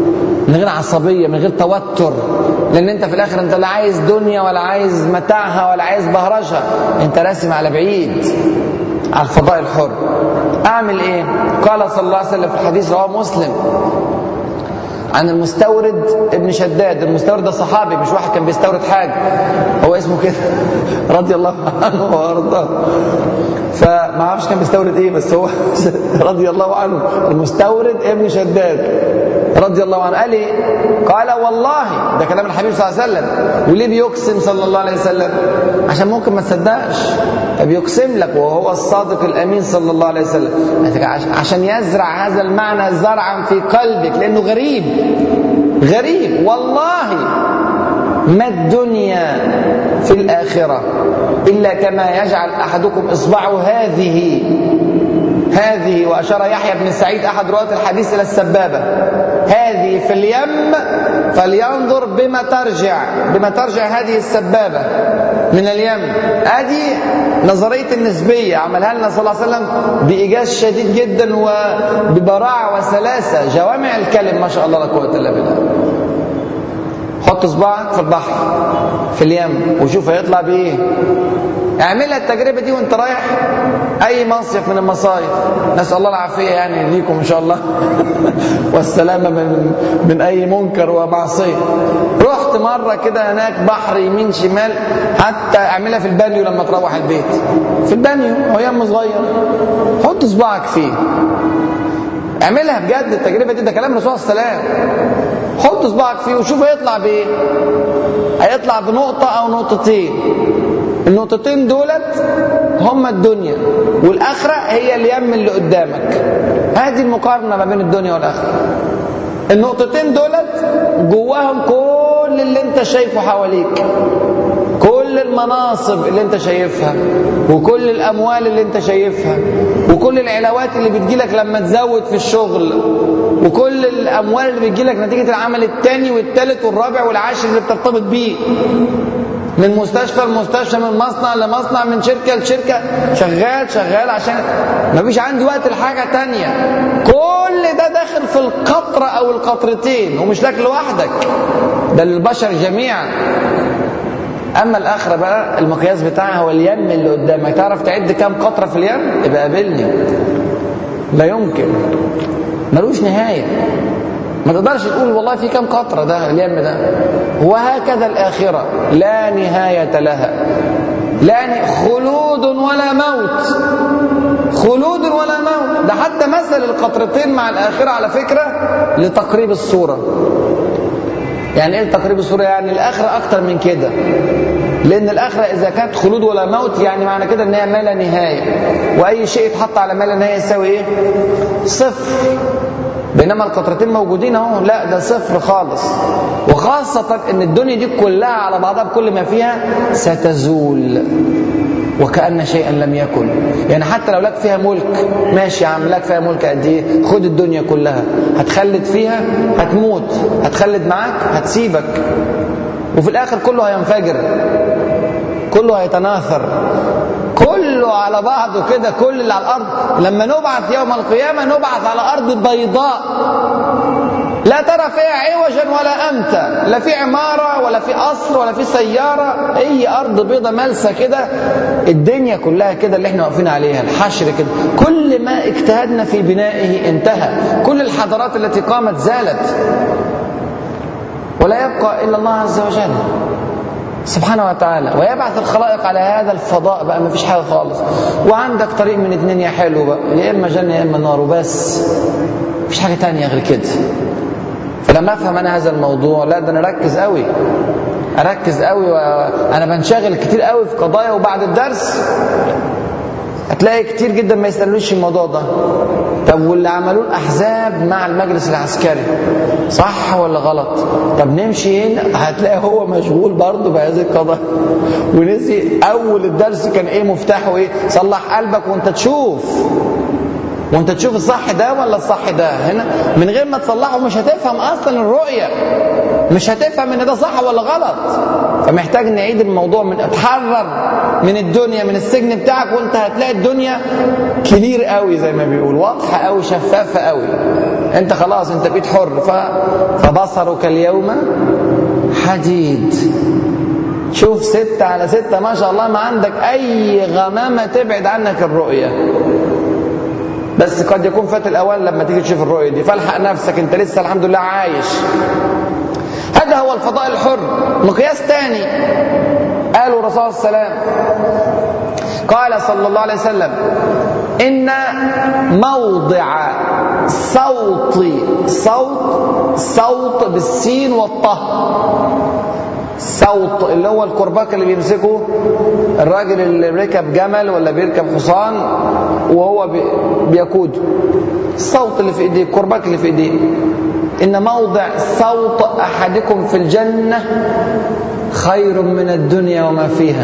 من غير عصبية، من غير توتر، لأن أنت في الآخر أنت لا عايز دنيا ولا عايز متاعها ولا عايز بهرجها، أنت راسم على بعيد، على الفضاء الحر. أعمل إيه؟ قال صلى الله عليه وسلم في الحديث رواه مسلم عن المستورد ابن شداد. المستورد ده صحابي، مش واحد كان بيستورد حاجة، هو اسمه كده رضي الله عنه وارضاه، فما اعرفش كان بيستورد ايه، بس هو رضي الله عنه المستورد ابن شداد رضي الله عنه. قال ايه؟ قال والله، ده كلام الحبيب صلى الله عليه وسلم. وليه بيقسم صلى الله عليه وسلم؟ عشان ممكن ما تصدقش، بيقسم لك وهو الصادق الامين صلى الله عليه وسلم، عشان يزرع هذا المعنى زرعا في قلبك، لانه غريب غريب. والله ما الدنيا في الآخرة إلا كما يجعل أحدكم إصبعه هذه، وأشار يحيى بن سعيد أحد رواة الحديث إلى السبابة، هذه في اليم فلينظر بما ترجع هذه السبابة من اليم. هذه نظرية النسبية عملها لنا صلى الله عليه وسلم بإيجاز شديد جدا وببراعة وسلاسة، جوامع الكلم ما شاء الله لا قوة إلا بالله. حط صباعك في البحر في اليم وشوف هيطلع بايه. اعملها التجربه دي وانت رايح اي مصيف من المصايف، نسال الله العافيه يعني ليكم ان شاء الله والسلامه من اي منكر ومعصيه. رحت مره كده هناك بحر يمين شمال، حتى اعملها في البانيو لما تروح البيت، في البانيو هو يم صغير حط صباعك فيه، اعملها بجد التجربه دي، ده كلام الرسول صلى الله عليه وسلم. حط صباعك فيه وشوف هيطلع بايه. هيطلع بنقطه او نقطتين، النقطتين دولت هم الدنيا، والاخره هي اليم اللي قدامك. هذه المقارنه ما بين الدنيا والاخره. النقطتين دولت جواهم كل اللي انت شايفه حواليك، كل المناصب اللي انت شايفها، وكل الاموال اللي انت شايفها، وكل العلاوات اللي بتجيلك لما تزود في الشغل، وكل الاموال اللي بتجيلك نتيجة العمل الثاني والثالث والرابع والعاشر اللي بترتبط بيه، من مستشفى لمستشفى، من مصنع لمصنع، من شركة لشركة، شغال عشان مفيش عندي وقت لحاجة تانية. كل ده داخل في القطرة او القطرتين، ومش لك لوحدك، ده للبشر جميعا. اما الاخره بقى المقياس بتاعها هو اليم اللي قدامك. تعرف تعد كام قطره في اليم؟ يبقى قابلني، لا يمكن، ملوش نهايه. ما تقدرش تقول والله في كام قطره ده اليم ده. وهكذا الاخره لا نهايه لها، لا خلود ولا موت، خلود ولا موت. ده حتى مثل القطرتين مع الاخره على فكره لتقريب الصوره. يعني ايه تقريب الصورة؟ يعني الآخرة أكتر من كده، لأن الآخرة إذا كانت خلود ولا موت يعني معنى كده إن هي ما لا نهاية، وأي شيء يتحط على ما لا نهاية يساوي إيه؟ صفر. بينما القطرتين موجودين أهو، لا ده صفر خالص. وخاصة إن الدنيا دي كلها على بعضها بكل ما فيها ستزول وكأن شيئا لم يكن. يعني حتى لو لك فيها ملك، ماشي يا عم، لك فيها ملك قد ايه؟ خد الدنيا كلها، هتخلد فيها، هتموت، هتخلد معاك، هتسيبك، وفي الاخر كله هينفجر، كله هيتناثر، كله على بعضه كده. كل اللي على الارض لما نبعث يوم القيامه نبعث على ارض بيضاء لا ترى فيها عوجا ولا أمتا، لا في عمارة ولا في قصر ولا في سيارة، أي أرض بيضة ملسة كده. الدنيا كلها كده اللي احنا واقفين عليها، الحشر كده، كل ما اجتهدنا في بنائه انتهى، كل الحضارات التي قامت زالت، ولا يبقى إلا الله عز وجل سبحانه وتعالى. ويبعث الخلائق على هذا الفضاء بقى، ما فيش حاجة خالص، وعندك طريق من اتنين يا حلو بقى، يا إما جنة يا إما نار، وبس مفيش حاجة تانية غير كده. فلما افهم انا هذا الموضوع، لا ده انا اركز قوي وانا بنشغل كتير قوي في قضايا، وبعد الدرس هتلاقي كتير جدا ما يسألوش الموضوع ده. طب واللي عملوه الاحزاب مع المجلس العسكري صح ولا غلط؟ طب نمشي هنا، هتلاقي هو مشغول برضه بهذه القضايا ونسي اول الدرس كان ايه مفتاحه ايه. صلح قلبك وانت تشوف الصح ده ولا الصح ده هنا، من غير ما تصلحه مش هتفهم اصلا الرؤية. مش هتفهم ان ده صح ولا غلط. فمحتاج نعيد الموضوع، اتحرر من الدنيا، من السجن بتاعك، وانت هتلاقي الدنيا كلير قوي زي ما بيقول، واضحه قوي، شفافه قوي. انت خلاص انت بقيت حر. فبصرك اليوم حديد. شوف 6/6 ما شاء الله، ما عندك اي غمامه تبعد عنك الرؤيه. بس قد يكون فات الاوان لما تيجي تشوف الرؤيه دي، فالحق نفسك، انت لسه الحمد لله عايش. هذا هو الفضاء الحر. مقياس ثاني قالوا الرسول صلى الله عليه وسلم، قال صلى الله عليه وسلم: إن موضع صوت بالسين والطه، صوت اللي هو الكرباك اللي بيمسكه الراجل اللي بيركب جمل ولا بيركب حصان وهو بيقود، الصوت اللي في ايديه، الكرباك اللي في ايديه. إن موضع صوت أحدكم في الجنة خير من الدنيا وما فيها.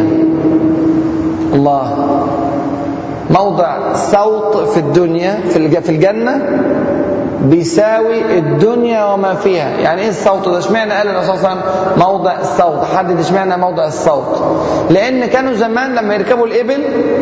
الله. موضع صوت في الدنيا في الجنة بيساوي الدنيا وما فيها. يعني ايه الصوت ده؟ اشمعنى قال الرسول صلى الله عليه وسلم موضع الصوت؟ حدد اشمعنى موضع الصوت. لان كانوا زمان لما يركبوا الابل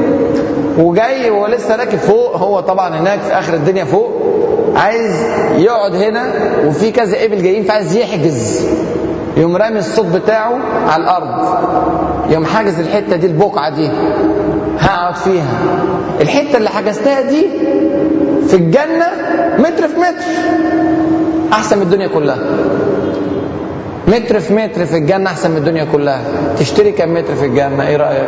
وجاي وهو لسه راكب فوق، هو طبعا هناك في اخر الدنيا فوق، عايز يقعد هنا وفي كذا ابل جايين، فعايز يحجز، يقوم رامي الصوت بتاعه على الارض، يقوم حاجز الحته دي، البقعه دي هقعد فيها. الحته اللي حجزتها دي في الجنه متر في متر، احسن من الدنيا كلها. متر في متر في الجنه احسن من الدنيا كلها. تشتري كم متر في الجنه؟ ايه رايك؟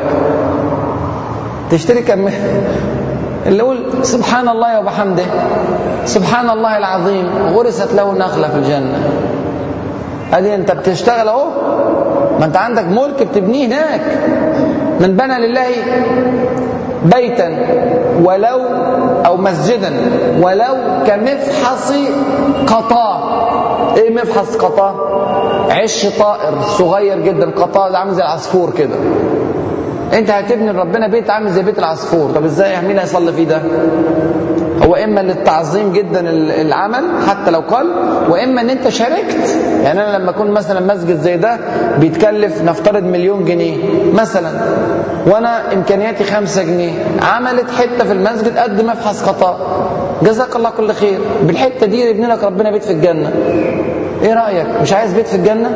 تشتري كم متر؟ اللي يقول سبحان الله وبحمده، سبحان الله العظيم، غرست له نخله في الجنه. ادي انت بتشتغل اهو، ما انت عندك ملك بتبنيه هناك. من بنى لله بيتا ولو او مسجدا ولو كمفحص قطاه. ايه مفحص قطاه؟ عش طائر صغير جدا، قطاه ده عامل زي العصفور كده. انت هتبني لربنا بيت عامل زي بيت العصفور. طب ازاي مين هيصلي فيه ده؟ هو اما للتعظيم جدا العمل حتى لو قل، واما ان انت شاركت. يعني انا لما اكون مثلا مسجد زي ده بيتكلف نفترض 1,000,000 جنيه مثلا، وانا امكانياتي 5 جنيه، عملت حته في المسجد قد مفحص قطاء، جزاك الله كل خير، بالحته دي يبني لك ربنا بيت في الجنه. ايه رايك؟ مش عايز بيت في الجنه؟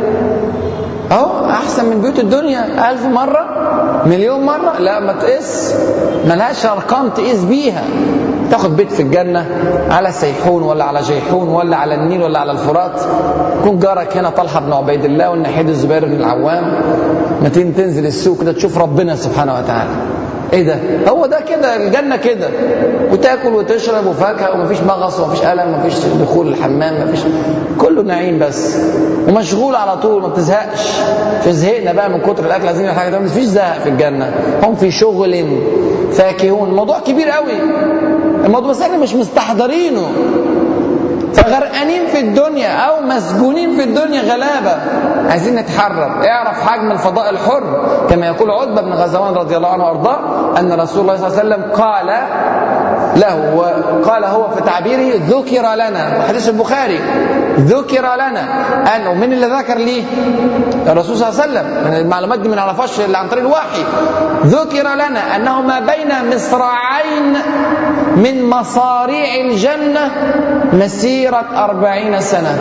اهو احسن من بيوت الدنيا 1000 مره، 1,000,000 مره. لا ما تقيس، ملهاش ارقام تقيس بيها. تاخد بيت في الجنة على سيحون ولا على جيحون ولا على النيل ولا على الفرات، يكون جارك هنا طلحة بن عبيد الله والناحية الزبير بن العوام، ما تنزل السوق كده تشوف ربنا سبحانه وتعالى. ايه ده؟ هو ده كده الجنة كده، وتاكل وتشرب وفاكهة ومفيش مغص ومفيش ألم، مفيش دخول الحمام، مفيش، كله نعيم بس، ومشغول على طول ما بتزهقش. فزهقنا بقى من كتر الأكل، عايزين الحاجة ده، مفيش زهق في الجنة. هم في شغل فاكهون. الموضوع كبير قوي الموضوع، بس احنا مش مستحضرينه، فغرقانين في الدنيا او مسجونين في الدنيا غلابه. عايزين نتحرر. اعرف حجم الفضاء الحر، كما يقول عتبة بن غزوان رضي الله عنه وارضاه ان رسول الله صلى الله عليه وسلم قال له، وقال هو في تعبيره: ذكر لنا، حديث البخاري، ذكر لنا ان، ومن اللي ذكر ليه؟ الرسول صلى الله عليه وسلم. من المعلومات دي ما نعرفهاش الا عن طريق الوحي. ذكر لنا انه ما بين مصراعين من مصاريع الجنة مسيرة 40 سنة.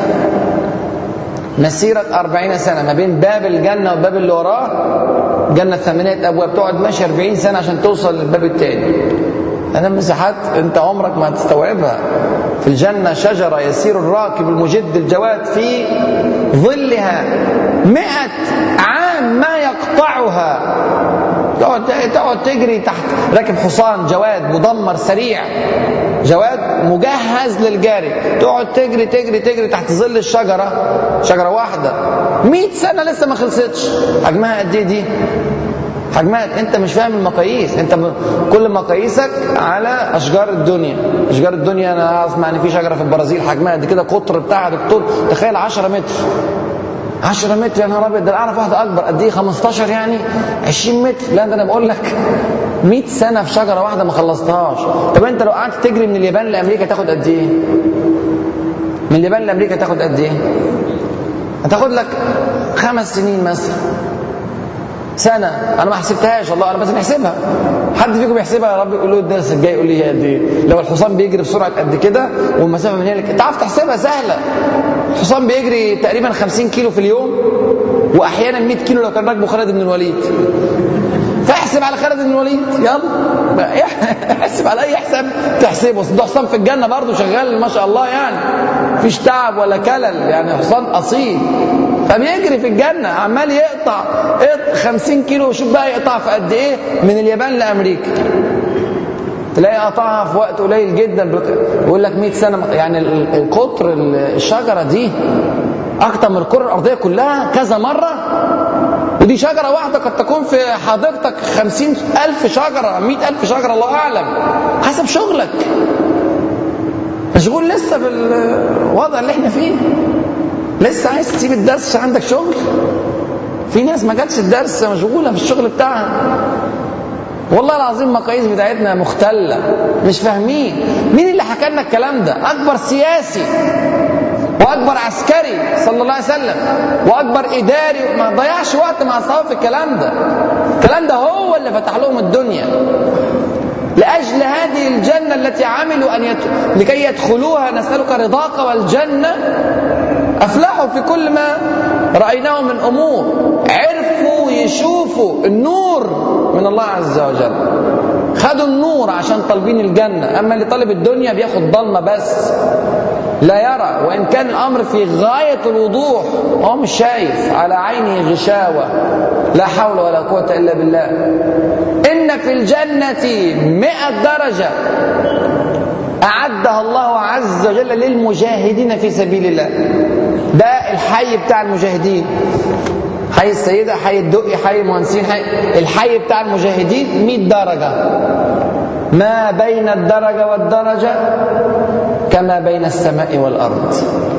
مسيرة 40 سنة ما بين باب الجنة والباب اللي وراه. جنة 8 أبواب، تقعد ماشي 40 سنة عشان توصل للباب التاني. أنا مساحات أنت عمرك ما هتستوعبها. في الجنة شجرة يسير الراكب المجد الجواد في ظلها 100 عام ما يقطعها. تقعد تجري تحت، راكب حصان جواد مدمر سريع، جواد مجهز للجري، تقعد تجري تجري تجري تحت ظل الشجرة، شجرة واحدة 100 سنة لسه ما خلصتش. حجمها قد ايه دي؟ حجمها انت مش فاهم المقاييس. انت كل مقاييسك على اشجار الدنيا. اشجار الدنيا انا اسمع ان في شجرة في البرازيل حجمها قد كده، قطر بتاعها دكتور تخيل 10 متر. 10 متر يا نهار ابيض، ده اعرف واحده اكبر قد ايه، 15 يعني 20 متر. لا ده انا بقول لك 100 سنه في شجره واحده ما خلصتهاش. طب انت لو قعدت تجري من اليابان لامريكا تاخد قد ايه؟ من اليابان لامريكا تاخد قد ايه؟ هتاخد لك 5 سنين مثلا، سنة. أنا ما حسبتهاش والله، أنا بس نحسبها. حد فيكم يحسبها يا رب يقول له الدرس الجاي يقول لي هي قد إيه؟ لو الحصان بيجري بسرعة قد كده والمسافة من هنا تعرف تحسبها سهلة. الحصان بيجري تقريبا 50 كيلو في اليوم، وأحيانا 100 كيلو لو كان راكبه خالد بن الوليد. فاحسب على خالد بن الوليد، يلا احسب على أي حساب تحسبه. ده حصان في الجنة برضه شغال ما شاء الله، يعني مفيش تعب ولا كلل، يعني حصان أصيل فبيجري في الجنة عمال يقطع 50 كيلو. شوف بقى يقطع في قد ايه من اليابان لأمريكا، تلاقي قطعها في وقت قليل جدا. بيقول لك 100 سنة، يعني قطر الشجرة دي أكتر من الكرة الأرضية كلها كذا مرة. ودي شجرة واحدة قد تكون في حديقتك 50,000 شجرة 100,000 شجرة، الله أعلم حسب شغلك. مشغول لسه بالوضع اللي احنا فيه، لسه عايز تسيب الدرس عشان عندك شغل. في ناس ما جاتش الدرس مشغولة في الشغل بتاعها. والله العظيم المقاييس بتاعتنا مختلة، مش فاهمين. مين اللي حكى لنا الكلام ده؟ أكبر سياسي وأكبر عسكري صلى الله عليه وسلم وأكبر إداري ما ضيعش وقت مع أصحابه في الكلام ده. الكلام ده هو اللي فتح لهم الدنيا لأجل هذه الجنة التي عملوا لكي يدخلوها. نسألك رضاك والجنة. أفلحوا في كل ما رأيناه من أمور، عرفوا يشوفوا النور من الله عز وجل، خدوا النور عشان طالبين الجنة. أما اللي طالب الدنيا بياخد ضلمة بس لا يرى، وإن كان الأمر في غاية الوضوح هو مش شايف، على عينه غشاوة. لا حول ولا قوة إلا بالله. إن في الجنة 100 درجة أعدها الله عز وجل للمجاهدين في سبيل الله. ده الحي بتاع المجاهدين، حي السيدة، حي الدقي، حي المهندسين، الحي بتاع المجاهدين 100 درجة. ما بين الدرجة والدرجة كما بين السماء والأرض.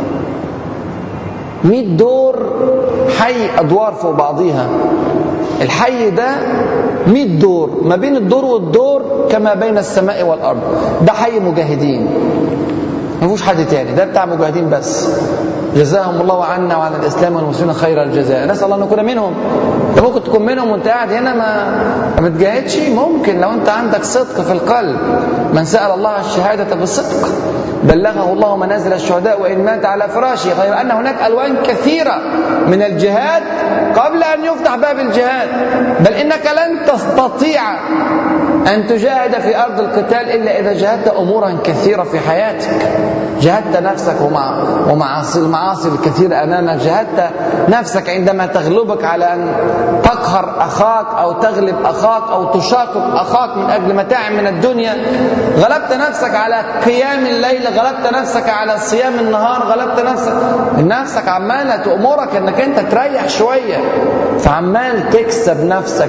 100 دور حي، أدوار فوق بعضيها. الحي ده 100 دور، ما بين الدور والدور كما بين السماء والأرض. ده حي مجاهدين، ما فيهوش حد تاني، ده بتاع مجاهدين بس. جزاهم الله عنا وعن الإسلام والمسلمين خير الجزاء. نسأل الله أن نكون منهم. انت ممكن تكون منهم وانت قاعد هنا ما بتجاهدش، ممكن لو انت عندك صدق في القلب. من سأل الله الشهادة بالصدق بلغه الله منازل الشهداء وإن مات على فراشه. غير أن هناك ألوان كثيرة من الجهاد قبل أن يفتح باب الجهاد. بل إنك لن تستطيع أن تجاهد في أرض القتال إلا إذا جاهدت أمورا كثيرة في حياتك. جاهدت نفسك ومعاصي الكثير أمامك. جاهدت نفسك عندما تغلبك على أن تقهر أخاك أو تغلب أخاك أو تشاقق أخاك من أجل متاع من الدنيا. غلبت نفسك على قيام الليل، غلبت نفسك على صيام النهار، غلبت نفسك عمالة تأمرك أنك أنت تريح شوية، فعمال تكسب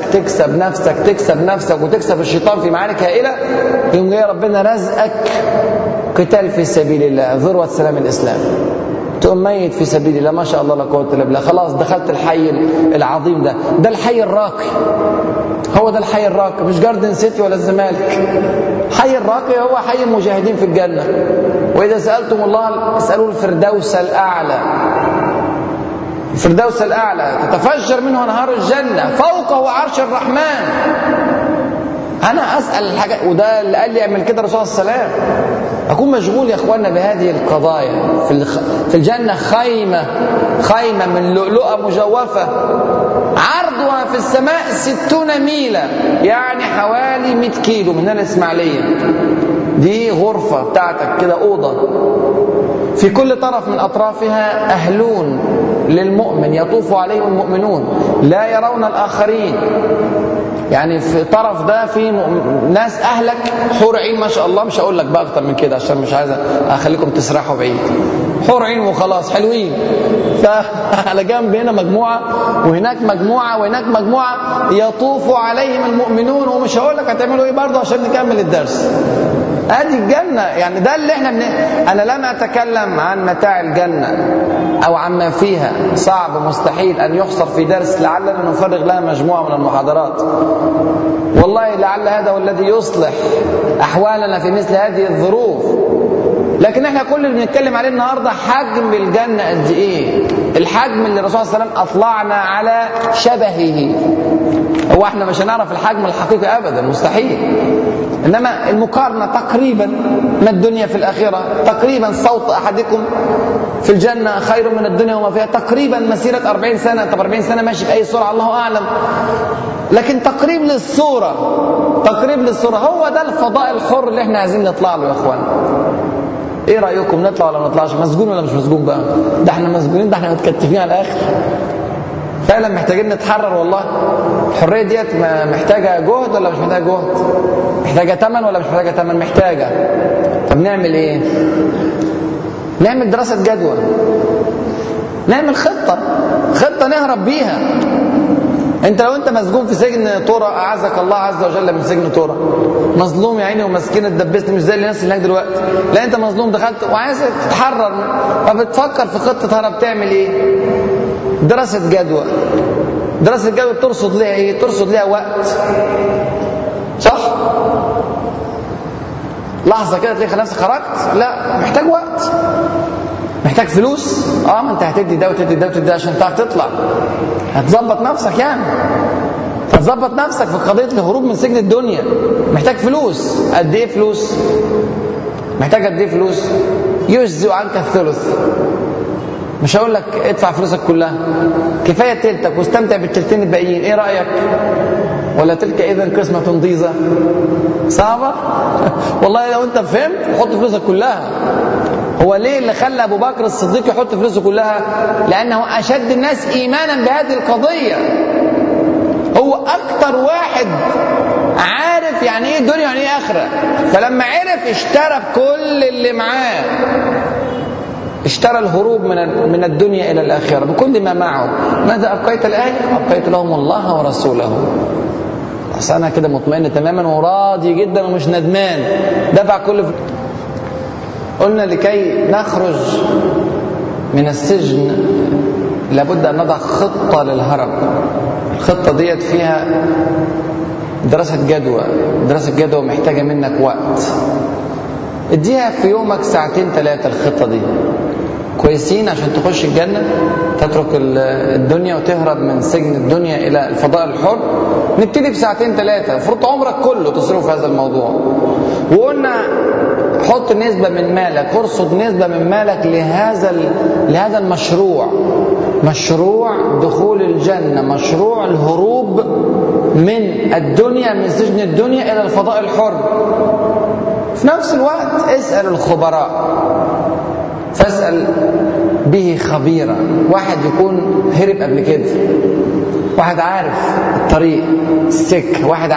نفسك وتكسب الشيطان في معارك هائلة. يوم جاي ربنا رزقك قتال في سبيل الله، ذروة سلام الإسلام، تقوم ميت في سبيل الله. ما شاء الله لا قوة إلا بالله. خلاص دخلت الحي العظيم ده. ده الحي الراقي، هو ده الحي الراقي، مش جاردن سيتي ولا الزمالك. حي الراقي هو حي المجاهدين في الجنة. وإذا سألتم الله اسألوا الفردوس الأعلى. الفردوس الأعلى تتفجر منه أنهار الجنة، فوقه عرش الرحمن. أنا أسأل الحاجة، وده اللي قال لي اعمل كده الرسول صلى الله عليه وسلم. أكون مشغول يا إخواننا بهذه القضايا. في الجنة خيمة من لؤلؤة مجوفة، عرضها في السماء 60 ميلا، يعني حوالي 100 كيلو من هنا الإسماعيلية. دي غرفة بتاعتك كده، أوضة في كل طرف من أطرافها أهلون للمؤمن يطوف عليهم المؤمنون لا يرون الآخرين. يعني في طرف ده في ناس أهلك حور عين ما شاء الله. مش هقول لك بقى أكتر من كده عشان مش عايز أخليكم تسرحوا بعيد. حور عين وخلاص، حلوين. فعلى جنب هنا مجموعة وهناك مجموعة وهناك مجموعة يطوف عليهم المؤمنون. ومش هقول لك هتعملوا إيه برضه عشان نكمل الدرس. ادي الجنة، يعني ده اللي احنا انا لم اتكلم عن متاع الجنة او عما فيها، صعب مستحيل ان يحصر في درس، لعلنا نفرغ لها مجموعة من المحاضرات. والله لعل هذا هو الذي يصلح احوالنا في مثل هذه الظروف. لكن احنا كل اللي بنتكلم عليه النهاردة حجم الجنة قد ايه، الحجم اللي الرسول صلى الله عليه وسلم أطلعنا على شبهه. هو احنا مش هنعرف الحجم الحقيقي أبدا، مستحيل. إنما المقارنة تقريبا ما الدنيا في الآخرة، تقريبا صوت أحدكم في الجنة خير من الدنيا وما فيها، تقريبا مسيرة 40 سنة. طب 40 سنة ماشي بأي سرعة الله أعلم، لكن تقريب للصورة، تقريب للصورة. هو ده الفضاء الحر اللي احنا عايزين نطلع له يا اخوان. ايه رأيكم، نطلع ولا ما نطلعش؟ مسجون ولا مش مسجون بقى؟ ده احنا مسجونين، ده احنا متكتفين على الآخر. فعلا محتاجين نتحرر والله. الحرية ديت محتاجة جهد ولا مش محتاجة جهد؟ محتاجة تمن ولا مش محتاجة تمن؟ محتاجة. طب نعمل ايه؟ نعمل دراسة جدوى، نعمل خطة نهرب بيها. انت لو انت مسجون في سجن طورة، اعزك الله عز وجل من سجن طورة، مظلوم يا عيني ومسكين اتدبست، مش زي الناس اللي هناك دلوقتي، لا انت مظلوم دخلت وعايز تتحرر، فبتفكر في خطة هرب. تعمل ايه؟ دراسة جدوى. دراسة جدوى ترصد لها ايه؟ ترصد لها وقت، صح؟ لحظة كده تلاقي نفسك خرجت؟ لا، محتاج وقت، محتاج فلوس. ما انت هتدي ده وتدي ده وتدي ده عشان تعرف تطلع، هتظبط نفسك يعني، هتظبط نفسك في قضية الهروب من سجن الدنيا. محتاج فلوس. قد ايه فلوس؟ محتاج قد ايه فلوس؟ يجزئ عنك الثلث. مش هقول لك ادفع فلوسك كلها، كفاية تلتك واستمتع بالتلتين الباقيين. ايه رأيك؟ ولا تلك اذا قسمة ضيزة؟ صعبة؟ والله لو انت فهمت حط فلوسك كلها. هو ليه اللي خلى ابو بكر الصديق يحط فلوسه كلها؟ لانه اشد الناس ايمانا بهذه القضية. هو اكتر واحد عارف يعني ايه دنيا يعني ايه اخرة. فلما عرف اشترى كل اللي معاه، اشترى الهروب من الدنيا الى الاخرة بكل ما معه. ماذا ابقيت لاهلك؟ ابقيت لهم الله ورسوله. بس انا كده مطمئن تماما وراضي جدا ومش ندمان، دفع كل قلنا لكي نخرج من السجن لابد أن نضع خطة للهرب. الخطة ديت فيها دراسة جدوى. دراسة جدوى محتاجة منك وقت. اديها في يومك 2-3 الخطة دي كويسين عشان تخش الجنة، تترك الدنيا وتهرب من سجن الدنيا إلى الفضاء الحر. نبتدي ب2-3، فرط عمرك كله تصرف في هذا الموضوع. وقلنا حط نسبة من مالك، ارصد نسبة من مالك لهذا المشروع، مشروع دخول الجنة، مشروع الهروب من الدنيا، من سجن الدنيا إلى الفضاء الحر. في نفس الوقت اسأل الخبراء، فاسأل به خبيرا، واحد يكون هرب قبل كده، واحد عارف الطريق السكة، واحد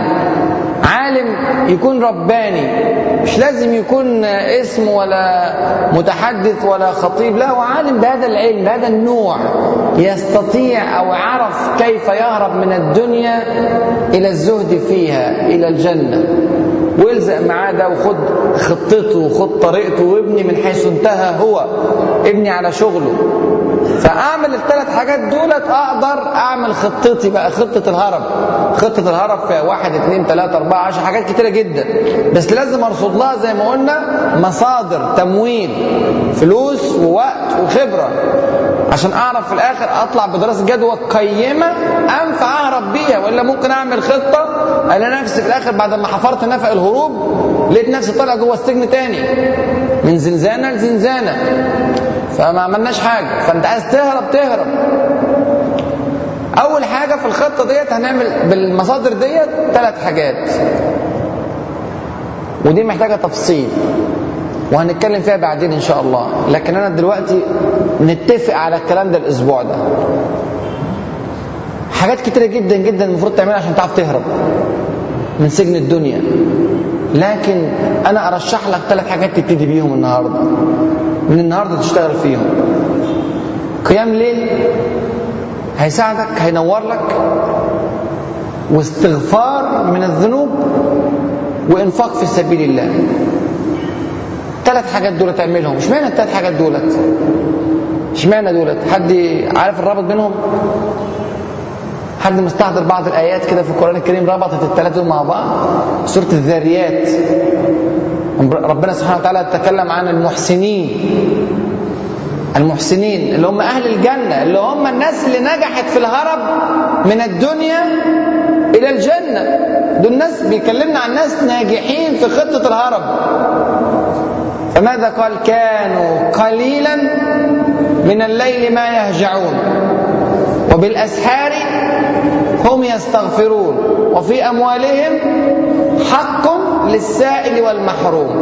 عالم يكون رباني، مش لازم يكون اسم ولا متحدث ولا خطيب، لا هو عالم بهذا العلم، بهذا النوع، يستطيع أو عرف كيف يهرب من الدنيا إلى الزهد فيها، إلى الجنة. والزق معاه ده وخد خطته وخد طريقته وابني من حيث انتهى هو، ابني على شغله. فأعمل ال3 حاجات دولت أقدر أعمل خطتي بقى، خطة الهرب. خطة الهرب في 1 2 3 4 10 حاجات كتيرة جدا، بس لازم أرصد لها زي ما قلنا مصادر تمويل، فلوس ووقت وخبرة، عشان أعرف في الآخر أطلع بدراسة جدوى قيمة أنفع أهرب بيها. وإلا ممكن أعمل خطة ألاقي نفسي في الآخر بعد ما حفرت نفق الهروب لقيت نفسي طالع جوه السجن تاني، من زنزانة لزنزانة، فما عملناش حاجة. فأنت عايز تهرب. أول حاجة في الخطة ديت هنعمل بالمصادر ديت 3 حاجات، ودي محتاجة تفصيل وهنتكلم فيها بعدين إن شاء الله. لكن أنا دلوقتي نتفق على الكلام ده الأسبوع ده. حاجات كتيرة جدا جدا المفروض تعملها عشان تعرف تهرب من سجن الدنيا، لكن أنا أرشح لك 3 حاجات تبتدي بيهم النهاردة، من النهاردة تشتغل فيهم. قيام ليل هيساعدك، هينور لك، واستغفار من الذنوب، وإنفاق في سبيل الله. 3 حاجات دول تعملهم. اشمعنى ال3 حاجات دولت؟ اشمعنى دولت؟ حد عارف الرابط بينهم؟ حد مستحضر بعض الآيات كده في القرآن الكريم ربطت ال3 دول مع بعض؟ سورة الذاريات ربنا سبحانه وتعالى تكلم عن المحسنين، المحسنين اللي هم أهل الجنة، اللي هم الناس اللي نجحت في الهرب من الدنيا إلى الجنة. دول الناس بيكلمنا عن ناس ناجحين في خطة الهرب. فماذا قال؟ كانوا قليلا من الليل ما يهجعون وبالأسحار هم يستغفرون وفي أموالهم حق للسائل والمحروم.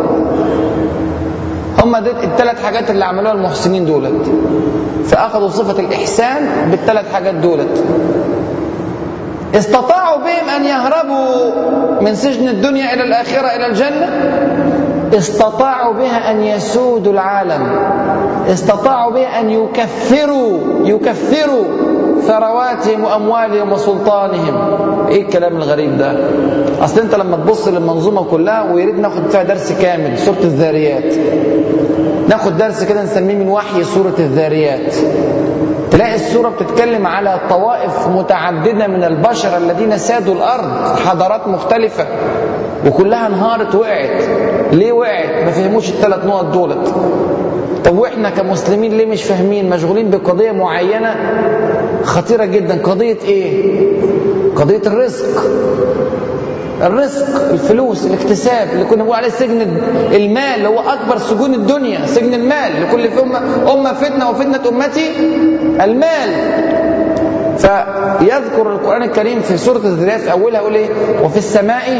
هم دول الثلاث حاجات اللي عملوها المحسنين دولت، فأخذوا صفة الإحسان بالثلاث حاجات دولت. استطاعوا بهم أن يهربوا من سجن الدنيا إلى الآخرة إلى الجنة، استطاعوا بها أن يسودوا العالم، استطاعوا بها أن يكثروا ثرواتهم وأموالهم وسلطانهم. إيه الكلام الغريب ده؟ أصل أنت لما تبص للمنظومة كلها، ويريد ناخد فيها درس كامل، سورة الذاريات، ناخد درس كده نسميه من وحي سورة الذاريات، تلاقي السورة بتتكلم على طوائف متعددة من البشر الذين سادوا الأرض، حضارات مختلفة، وكلها انهارت وقعت. ليه وقعت؟ ما فهموش الثلاث نقط دولت. طب واحنا كمسلمين ليه مش فاهمين؟ مشغولين بقضية معينة خطيرة جدا. قضية ايه؟ قضية الرزق، الفلوس، الاكتساب، اللي كنا بنقول عليه سجن المال، اللي هو أكبر سجون الدنيا، سجن المال. لكل في أمة فتنة وفتنة أمتي المال. فيذكر القرآن الكريم في سورة الذريات في أولها يقول إيه؟ وفي السماء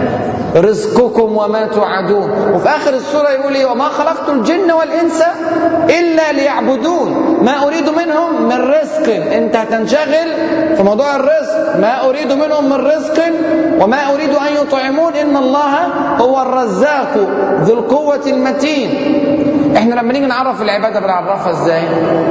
رزقكم وما توعدون. وفي آخر السورة يقول إيه؟ وما خلقت الجن والإنس إلا ليعبدون ما أريد منهم من رزق. أنت هتنشغل في موضوع الرزق، ما أريد منهم من رزق وما أريد أن يطعمون إن الله هو الرزاق ذو القوة المتين. إحنا لما نيجي نعرف العبادة بنعرفها إزاي؟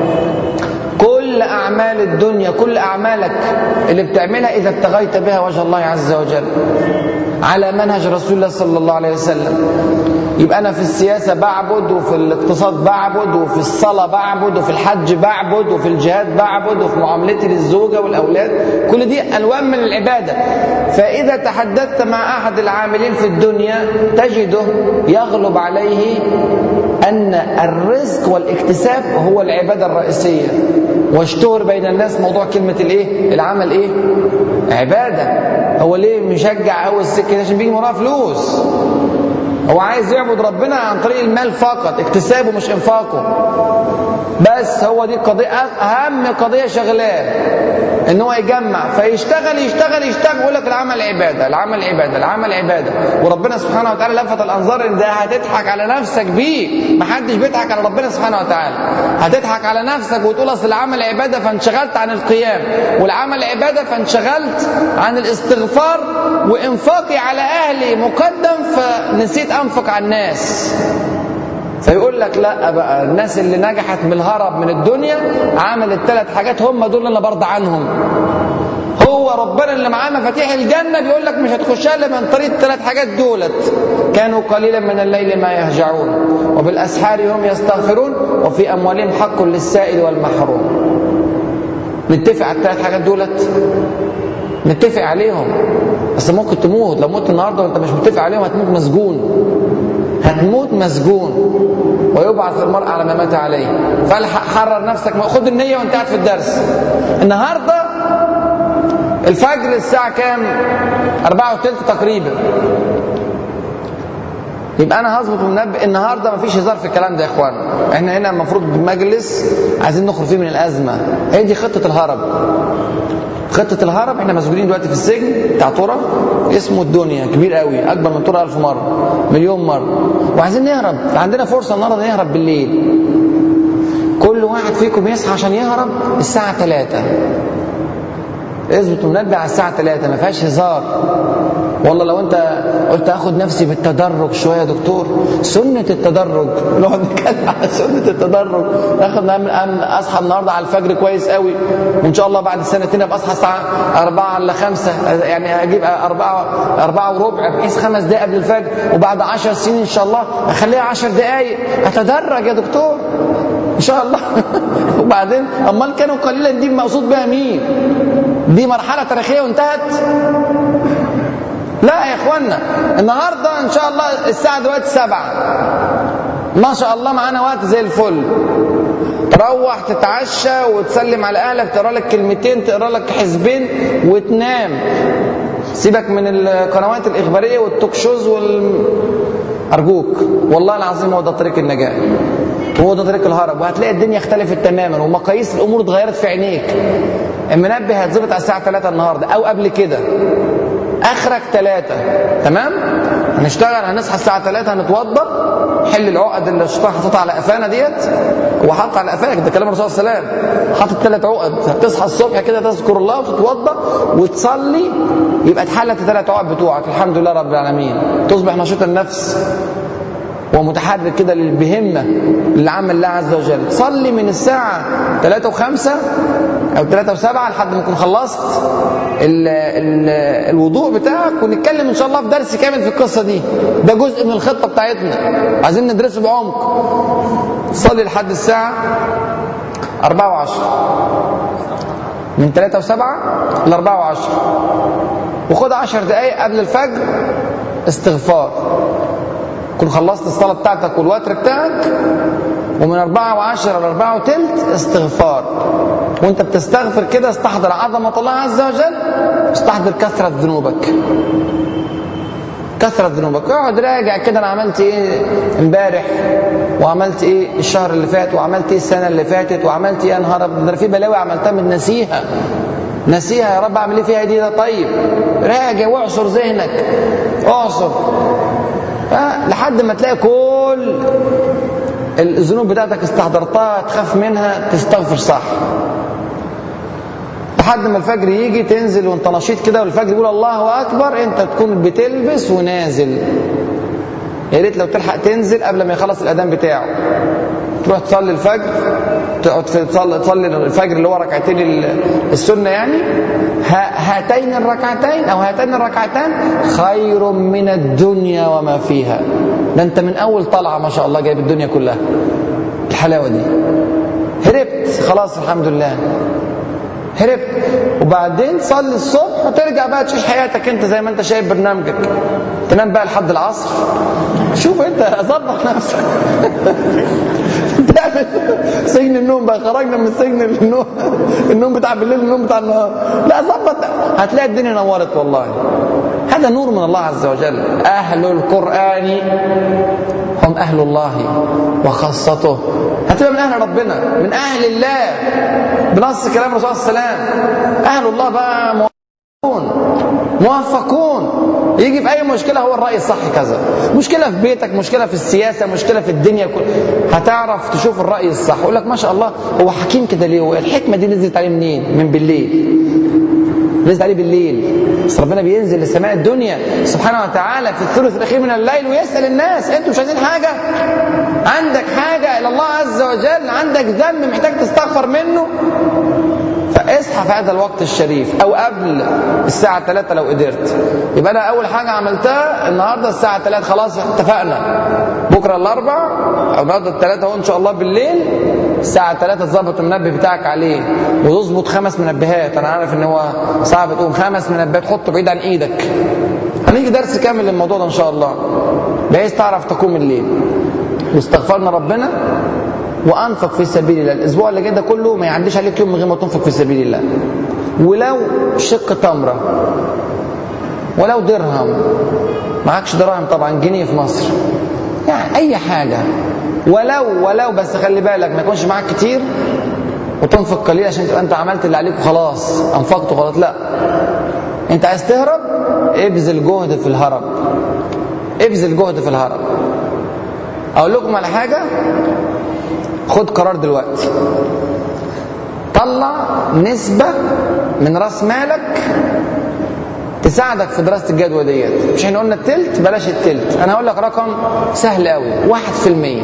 كل أعمال الدنيا، كل أعمالك اللي بتعملها إذا ابتغيت بها وجه الله عز وجل على منهج رسول الله صلى الله عليه وسلم. يبقى أنا في السياسة بعبد، وفي الاقتصاد بعبد، وفي الصلاة بعبد، وفي الحج بعبد، وفي الجهاد بعبد، وفي معاملتي للزوجة والأولاد. كل دي ألوان من العبادة. فإذا تحدثت مع أحد العاملين في الدنيا تجده يغلب عليه أن الرزق والاكتساب هو العبادة الرئيسية. واشتهر بين الناس موضوع كلمة الإيه؟ العمل إيه؟ عبادة. هو ليه مشجع أول السكة؟ عشان بيجي وراها فلوس. هو عايز يعبد ربنا عن طريق المال فقط، اكتسابه مش انفاقه بس. هو دي قضية، أهم قضية شغلاه إن هو يجمع، فيشتغل يقول لك العمل عبادة، العمل عبادة، العمل عبادة. وربنا سبحانه وتعالى لفت الأنظار إن ده هتضحك على نفسك بيه. محدش بيضحك على ربنا سبحانه وتعالى. هتضحك على نفسك وتقول أصل العمل عبادة فانشغلت عن القيام، والعمل عبادة فانشغلت عن الاستغفار، وإنفاقي على أهلي مقدم فنسيت أنفق على الناس. فيقول لك لا بقى، الناس اللي نجحت بالهرب من الدنيا عملت ثلاث حاجات، هم دول اللي انا برضى عنهم. هو ربنا اللي معاه مفاتيح الجنة بيقول لك مش هتخشها الا من طريق الثلاث حاجات دولت. كانوا قليلا من الليل ما يهجعون وبالأسحار هم يستغفرون وفي أموالهم حق للسائل والمحروم. نتفق على الثلاث حاجات دولت، نتفق عليهم. بس ممكن تموت، لو مت النهارده وانت مش متفق عليهم هتموت مسجون، هتموت مسجون، ويبعث المرء على ما مات عليه. فالحق حرر نفسك، خد النية وانت قاعد في الدرس. النهارده الفجر الساعة كام؟ 4:15 تقريبا. يبقى انا هظبط المنبه. النهارده مفيش هزار في الكلام ده يا اخوان. احنا هنا المفروض بمجلس عايزين نخرج فيه من الازمه. هي دي خطه الهرب. خطه الهرب، احنا مسجونين دلوقتي في السجن بتاع طرة اسمه الدنيا، كبير قوي، اكبر من طرة 1000 مره، مليون مره، وعايزين نهرب. فعندنا فرصه النهارده نهرب بالليل. كل واحد فيكم يصحى عشان يهرب الساعه 3. اظبط المنبه على الساعه 3، ما فيهاش هزار. والله لو انت قلت اخد نفسي بالتدرج شويه يا دكتور، سنه التدرج، نقعد نتكلم على سنه التدرج. اصحى النهارده على الفجر كويس قوي، وان شاء الله بعد سنتين ابقى اصحى الساعه 4 ولا 5، يعني اجيب 4 وربع بحيث 5 دقائق قبل الفجر، وبعد 10 سنين ان شاء الله اخليها 10 دقائق. اتدرج يا دكتور ان شاء الله. وبعدين امال كانوا قليلا دي مقصود بها مين؟ دي مرحله تاريخيه وانتهت؟ لا يا اخوانا، النهارده ان شاء الله الساعه دلوقتي 7، ما شاء الله معانا وقت زي الفل. تروح تتعشى وتسلم على اهلك، تقرا لك كلمتين، تقرا لك حزبين وتنام. سيبك من القنوات الاخباريه والتوك شوز ارجوك والله العظيم هو ده طريق النجاه، وهو ده طريق الهرب. وهتلاقي الدنيا اختلفت تماما ومقاييس الامور اتغيرت في عينيك. المنبه هيتظبط على الساعه 3 النهارده او قبل كده، اخرك 3. تمام؟ هنشتغل، هنصحى الساعه 3، هنتوضى، حل العقد اللي الشيطان حاططها على قفانا ديت. هو حاطط على قفاك، ده كلام الرسول صلى الله عليه وسلم، حاطط 3 عقد. هتصحى الصبح كده تذكر الله وتتوضى وتصلي، يبقى اتحلت ال3 عقد بتوعك. الحمد لله رب العالمين. تصبح نشيط النفس ومتحرك كده بهمه لعمل الله عز وجل. صلي من الساعه 3 و5 او 3 و7 لحد ما تكون خلصت الوضوء بتاعك، ونتكلم ان شاء الله في درس كامل في القصه دي. ده جزء من الخطه بتاعتنا، عايزين ندرسه بعمق. صلي لحد الساعه 4 و10، من 3 و7 ل 4 و10، وخد 10 دقائق قبل الفجر استغفار. كن خلصت الصلاة بتاعتك والوتر بتاعك، ومن 4 و10 ل 4 وثلث استغفار. وانت بتستغفر كده استحضر عظمة الله عز وجل، استحضر كثرة ذنوبك، كثرة ذنوبك. اقعد راجع كده، انا عملت ايه امبارح، وعملت ايه الشهر اللي فات، وعملت ايه السنة اللي فاتت، وعملت ايه. يا نهار ابيض، ده في بلاوي عملتها من نسيها يا رب، اعمل ايه فيها دي؟ ده طيب راجع واعصر ذهنك، اعصر لحد ما تلاقي كل الذنوب بتاعتك استحضرتها، تخاف منها، تستغفر صح. لحد ما الفجر يجي تنزل وانت نشيط كده، والفجر يقول الله اكبر، انت تكون بتلبس ونازل. يا ريت لو تلحق تنزل قبل ما يخلص الاذان بتاعه، تروح تصلي الفجر، تقعد تصلي الفجر اللي هو ركعتين السنه يعني. هاتين الركعتين او هاتين الركعتان خير من الدنيا وما فيها. ده انت من اول طلعه ما شاء الله جايب الدنيا كلها، الحلاوه دي. هربت خلاص الحمد لله، هربت. وبعدين تصلي الصبح وترجع بقى تعيش حياتك انت زي ما انت شايف برنامجك. تنام بقى لحد العصر. شوف انت ظبط نفسك. سجن النوم بقى، خرجنا من سجن النوم بتاع بالليل، النوم بتاع النهار. لا ظبط، هتلاقي الدنيا نورت والله. هذا نور من الله عز وجل. اهل القرآن هم اهل الله وخاصته. هتبقى من اهل ربنا، من اهل الله بنص كلام الرسول صلى الله عليه وسلم. اهل الله بقى موفقون. يجي في اي مشكله هو الراي الصح كذا، مشكله في بيتك، مشكله في السياسه، مشكله في الدنيا هتعرف تشوف الراي الصح. يقول لك ما شاء الله هو حكيم كده ليه؟ الحكمه دي نزلت عليه منين؟ من بالليل، نزلت عليه بالليل. بس ربنا بينزل لسماء الدنيا سبحانه وتعالى في الثلث الاخير من الليل ويسال الناس انتوا مش عايزين حاجه؟ عندك حاجه الى الله عز وجل؟ عندك ذنب محتاج تستغفر منه؟ فاصحى في هذا الوقت الشريف او قبل الساعه 3 لو قدرت. يبقى انا اول حاجه عملتها النهارده الساعه 3 خلاص اتفقنا. بكره الاربع او النهارده ال3 اهو ان شاء الله بالليل الساعه 3 تظبط المنبه بتاعك عليه، وتظبط 5 منبهات. انا عارف ان هو صعب تقوم 5 منبهات، حطه بعيد عن ايدك. هنيجي درس كامل للموضوع ده ان شاء الله، بحيث تعرف تقوم الليل. واستغفرنا ربنا وانفق في سبيل الله. الاسبوع اللي جاي ده كله ما يعديش عليك يوم من غير ما تنفق في سبيل الله، ولو شق تمره، ولو درهم. معكش دراهم طبعا، جنيه في مصر يعني، اي حاجه، ولو بس خلي بالك ما يكونش معاك كتير وتنفق قليل، عشان تبقى انت عملت اللي عليك وخلاص، انفقت وخلاص. لا، انت عايز تهرب، ابذل جهد في الهرب، ابذل جهد في الهرب. اقول لكم على حاجه، خد قرار دلوقتي، طلع نسبة من راس مالك تساعدك في دراسة الجدوى ديت. مش احنا قلنا التلت؟ بلاش التلت، انا هقول لك رقم سهل قوي، 1%.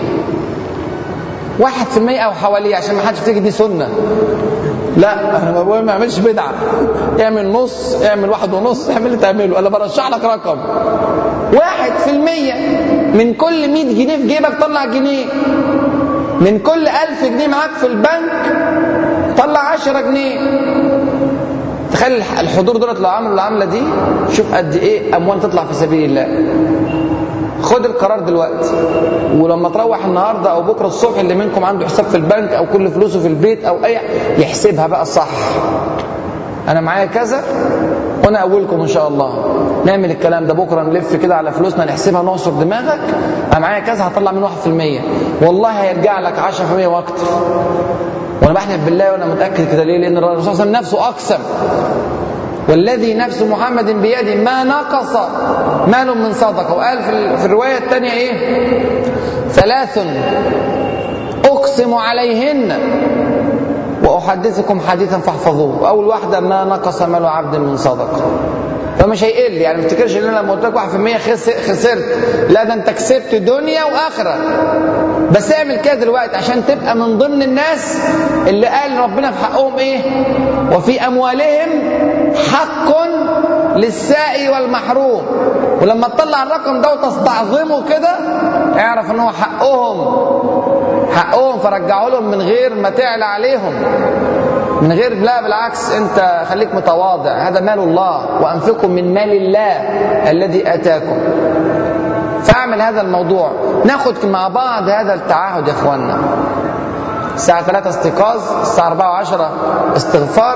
1% او حواليه، عشان ما حدش يفتكر دي سنة. لا، انا بقول ما اعملش بدعة، اعمل نص، اعمل 1.5، اعمل اللي تعمله. انا برشح لك رقم 1%. من كل 100 جنيه في جيبك طلع جنيه، من كل 1000 جنيه معاك في البنك طلع 10 جنيه. تخيل الحضور دولت لو عملوا العملة دي، شوف قد ايه اموال تطلع في سبيل الله. خد القرار دلوقتي، ولما تروح النهارده او بكره الصبح اللي منكم عنده حساب في البنك او كل فلوسه في البيت او اي يحسبها بقى صح. انا معايا كذا وانا اولكم ان شاء الله نعمل الكلام ده، بكره نلف كده على فلوسنا نحسبها نعصر دماغك. انا معايا كذا هطلع منه 1%، والله هيرجع لك 10% واكتر. وانا بحلف بالله وانا متاكد كده. ليه؟ لان الرسول صلى الله عليه وسلم نفسه اقسم، والذي نفس محمد بيده ما نقص مال من صدقه. وقال في الروايه الثانيه ايه؟ 3 اقسم عليهن واحدثكم حديثا فاحفظوه. اول واحده ما نقص مال عبد من صدقه، فمش هيقل. يعني ما تفتكرش ان انا لما قلت لك 1% خسرت، لا ده انت كسبت دنيا واخره. بس اعمل كده دلوقتي عشان تبقى من ضمن الناس اللي قال ربنا في حقهم ايه؟ وفي اموالهم حق للسائل والمحروم. ولما تطلع الرقم ده وتستعظمه كده اعرف ان هو حقهم، فرجعوا لهم من غير ما تعلى عليهم، من غير، لا بالعكس، انت خليك متواضع. هذا مال الله، وانفقوا من مال الله الذي اتاكم. فاعمل هذا الموضوع. ناخد مع بعض هذا التعهد يا اخوانا. الساعة 3 استيقاظ، الساعة 4:10 استغفار،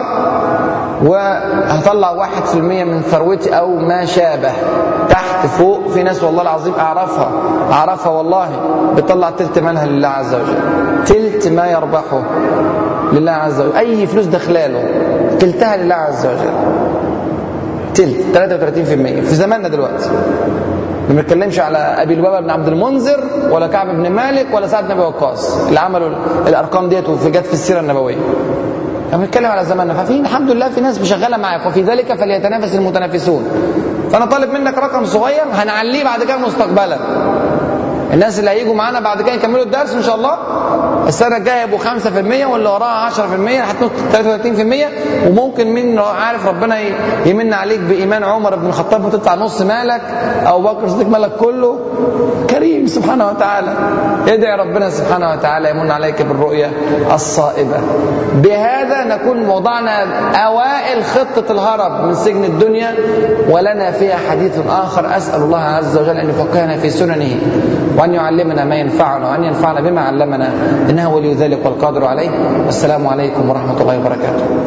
وهطلع 1% من ثروتي أو ما شابه. تحت فوق في ناس والله العظيم أعرفها والله بتطلع تلت مالها لله عز وجل، تلت ما يربحه لله عز وجل. أي فلوس دخلاله تلتها لله عز وجل، تلت 33% في زماننا دلوقتي. ما بنتكلمش على ابي لبابه بن عبد المنذر ولا كعب بن مالك ولا سعد بن ابي وقاص اللي عملوا الارقام ديت وجت في السيره النبويه. احنا بنتكلم على زماننا. ففي الحمد لله في ناس مشغله معاك، وفي ذلك فليتنافس المتنافسون. فانا طالب منك رقم صغير هنعليه بعد كده مستقبلا. الناس اللي هيجوا معانا بعد كده يكملوا الدرس ان شاء الله السنه الجايه يبقوا 5% واللي وراها 10% هتنط 33%. وممكن من عارف ربنا يمن عليك بايمان عمر بن الخطاب وتدفع نص مالك، او بكر الصديق مالك كله. كريم سبحانه وتعالى. ادعي ربنا سبحانه وتعالى يمن عليك بالرؤيا الصائبه. بهذا نكون وضعنا اوائل خطه الهرب من سجن الدنيا، ولنا فيها حديث اخر. اسال الله عز وجل ان يفقهنا في سننه، وأن يعلمنا ما ينفعنا، وأن ينفعنا بما علمنا، إنه ولي ذلك والقادر عليه. والسلام عليكم ورحمة الله وبركاته.